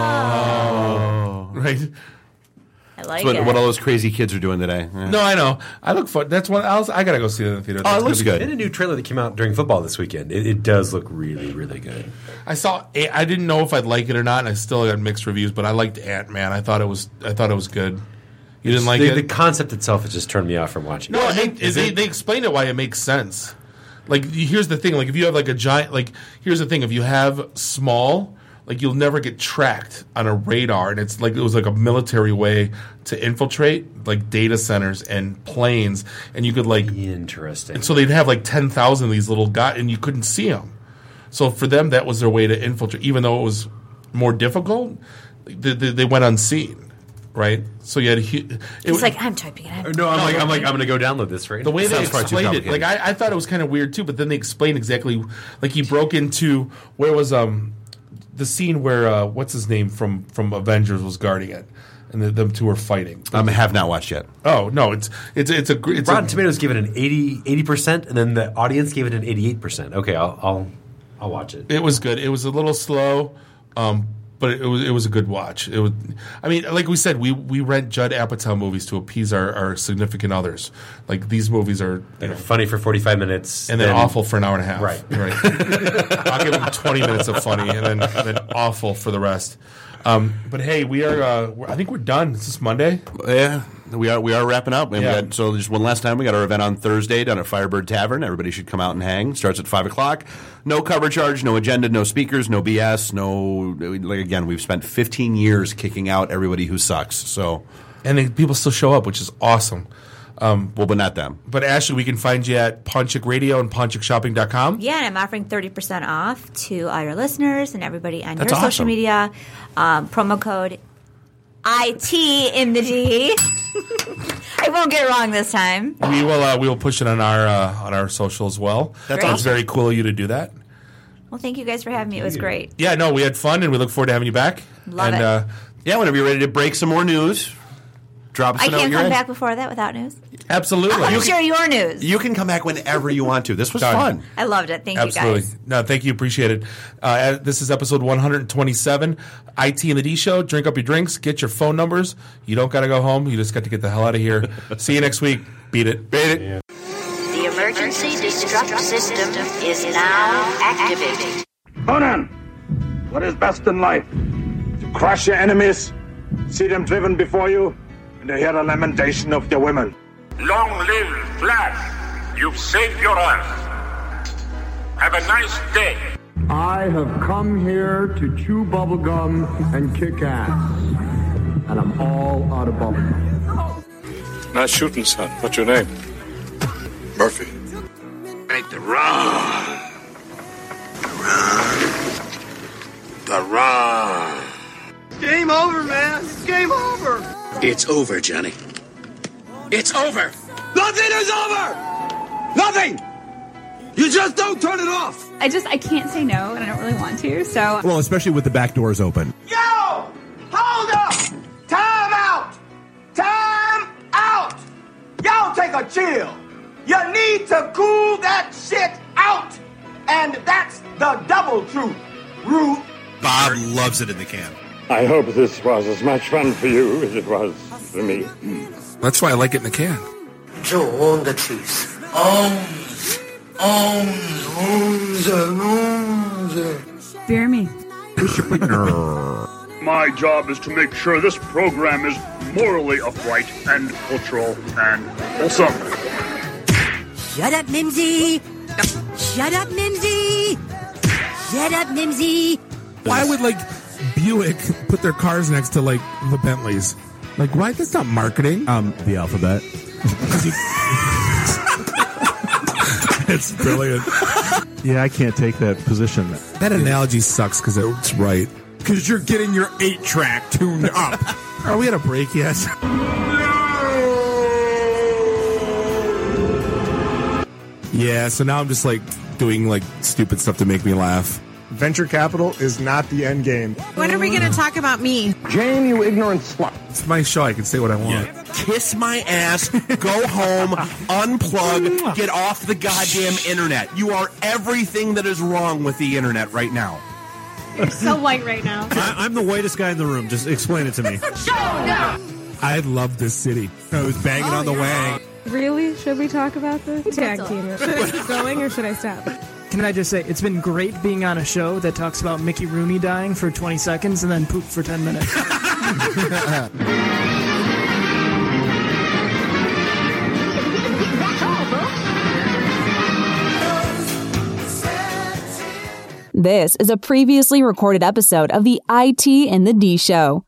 oh. right. I like That's what, it. what all those crazy kids are doing today. Yeah. No, I know. I look for that's one. I, was, I gotta go see it in the theater. Oh, it That's looks gonna be good. And a new trailer that came out during football this weekend. It, it does look really, really good. I saw. I didn't know if I'd like it or not, and I still got mixed reviews. But I liked Ant Man. I thought it was. I thought it was good. You didn't like the, it? The concept itself has just turned me off from watching No, it. they, Is they, it- they explain it why it makes sense. Like, here's the thing. Like, if you have, like, a giant... Like, here's the thing. If you have small... Like, you'll never get tracked on a radar. And it's like... It was like a military way to infiltrate, like, data centers and planes. And you could, like... Interesting. And so they'd have, like, ten thousand of these little guys... And you couldn't see them. So for them, that was their way to infiltrate. Even though it was more difficult, they, they, they went unseen. Right? So you had a huge... He's like, I'm typing it. I'm No, I'm like, I'm like, I'm going to go download this right The now. way they Sounds far too explained it, like complicated. I, I thought it was kind of weird too, but then they explained exactly, like he broke into where was um the scene where uh, what's his name from from Avengers was guarding it, and the, them two were fighting. I um, have not watched yet. Oh no, it's it's it's a gr- it's Rotten a, Tomatoes give it an eighty percent, and then the audience gave it an eighty-eight percent. Okay, I'll, I'll I'll watch it. It was good. It was a little slow, um, but it was it was a good watch. It was, I mean, like we said, we, we rent Judd Apatow movies to appease our, our significant others. Like these movies are They're funny for forty-five minutes. and then awful for an hour and a half. Right. right. I'll give them twenty minutes of funny and then and then awful for the rest. Um, but hey, we are. Uh, we're, I think we're done. Is this Monday? Yeah, we are. We are wrapping up. And Yeah. we got, so just one last time, we got our event on Thursday down at Firebird Tavern. Everybody should come out and hang. Starts at five o'clock. No cover charge, no agenda, no speakers, no B S, no. Like again, we've spent fifteen years kicking out everybody who sucks. So, and then people still show up, which is awesome. Um, well, but not them. But Ashley, we can find you at Ponchik Radio and ponchik shopping dot com. Yeah, and I'm offering thirty percent off to all your listeners and everybody on That's your social awesome. media. Um, promo code I T in the D. I won't get it wrong this time. We will. Uh, we will push it on our uh, on our social as well. That's That's awesome. very cool of you to do that. Well, thank you guys for having me. It was great. Yeah, no, we had fun, and we look forward to having you back. Love and, it. Uh, yeah, whenever you're ready to break some more news, drop us I a note. can't You're come in. back before that without news. Absolutely. I want to share your news. You can come back whenever you want to. This was Done. fun. I loved it. Thank Absolutely. you guys. No, thank you. Appreciate it. Uh, this is episode one hundred twenty-seven, I T and the D Show. Drink up your drinks. Get your phone numbers. You don't got to go home. You just got to get the hell out of here. See you next week. Beat it. Beat it. The emergency destruct system is now activated. Conan, what is best in life? To crush your enemies, see them driven before you, and to hear the lamentation of your women. Long live Flash! You've saved your Earth. Have a nice day. I have come here to chew bubblegum and kick ass. And I'm all out of bubblegum. Nice shooting, son. What's your name? Murphy. Make the run. The run. The run. Game over, man. It's game over. It's over, Johnny. It's over. Nothing is over. Nothing. You just don't turn it off. I just, I can't say no, and I don't really want to, so. Well, especially with the back doors open. Yo! Hold up! Time out! Time out! Y'all take a chill. You need to cool that shit out. And that's the double truth. Root. Bob loves it in the can. I hope this was as much fun for you as it was for me. That's why I like it in the can. Joe own the truth. Owns. Owns. Owns. Owns. Fear me. My job is to make sure this program is morally upright and cultural and wholesome. Shut up, Mimsy! Shut up, Mimsy! Shut up, Mimsy! Why would, like, Buick put their cars next to, like, the Bentleys? Like, why? That's not marketing. Um, the alphabet. It's brilliant. Yeah, I can't take that position. That analogy sucks because it's right. Because you're getting your eight track tuned up. Are we at a break yet? Yeah, so now I'm just like doing like stupid stuff to make me laugh. Venture capital is not the end game. When are we going to talk about me? Jane, you ignorant slut. It's my show. I can say what I want. Yeah. Kiss my ass, go home, unplug, get off the goddamn internet. You are everything that is wrong with the internet right now. You're so white right now. I, I'm the whitest guy in the room. Just explain it to me. I love this city. I was banging Oh, on the yeah. wang. Really? Should we talk about this? Tag team it. Should I keep going or should I stop? Can I just say, it's been great being on a show that talks about Mickey Rooney dying for twenty seconds and then poop for ten minutes. This is a previously recorded episode of the I T and the D Show.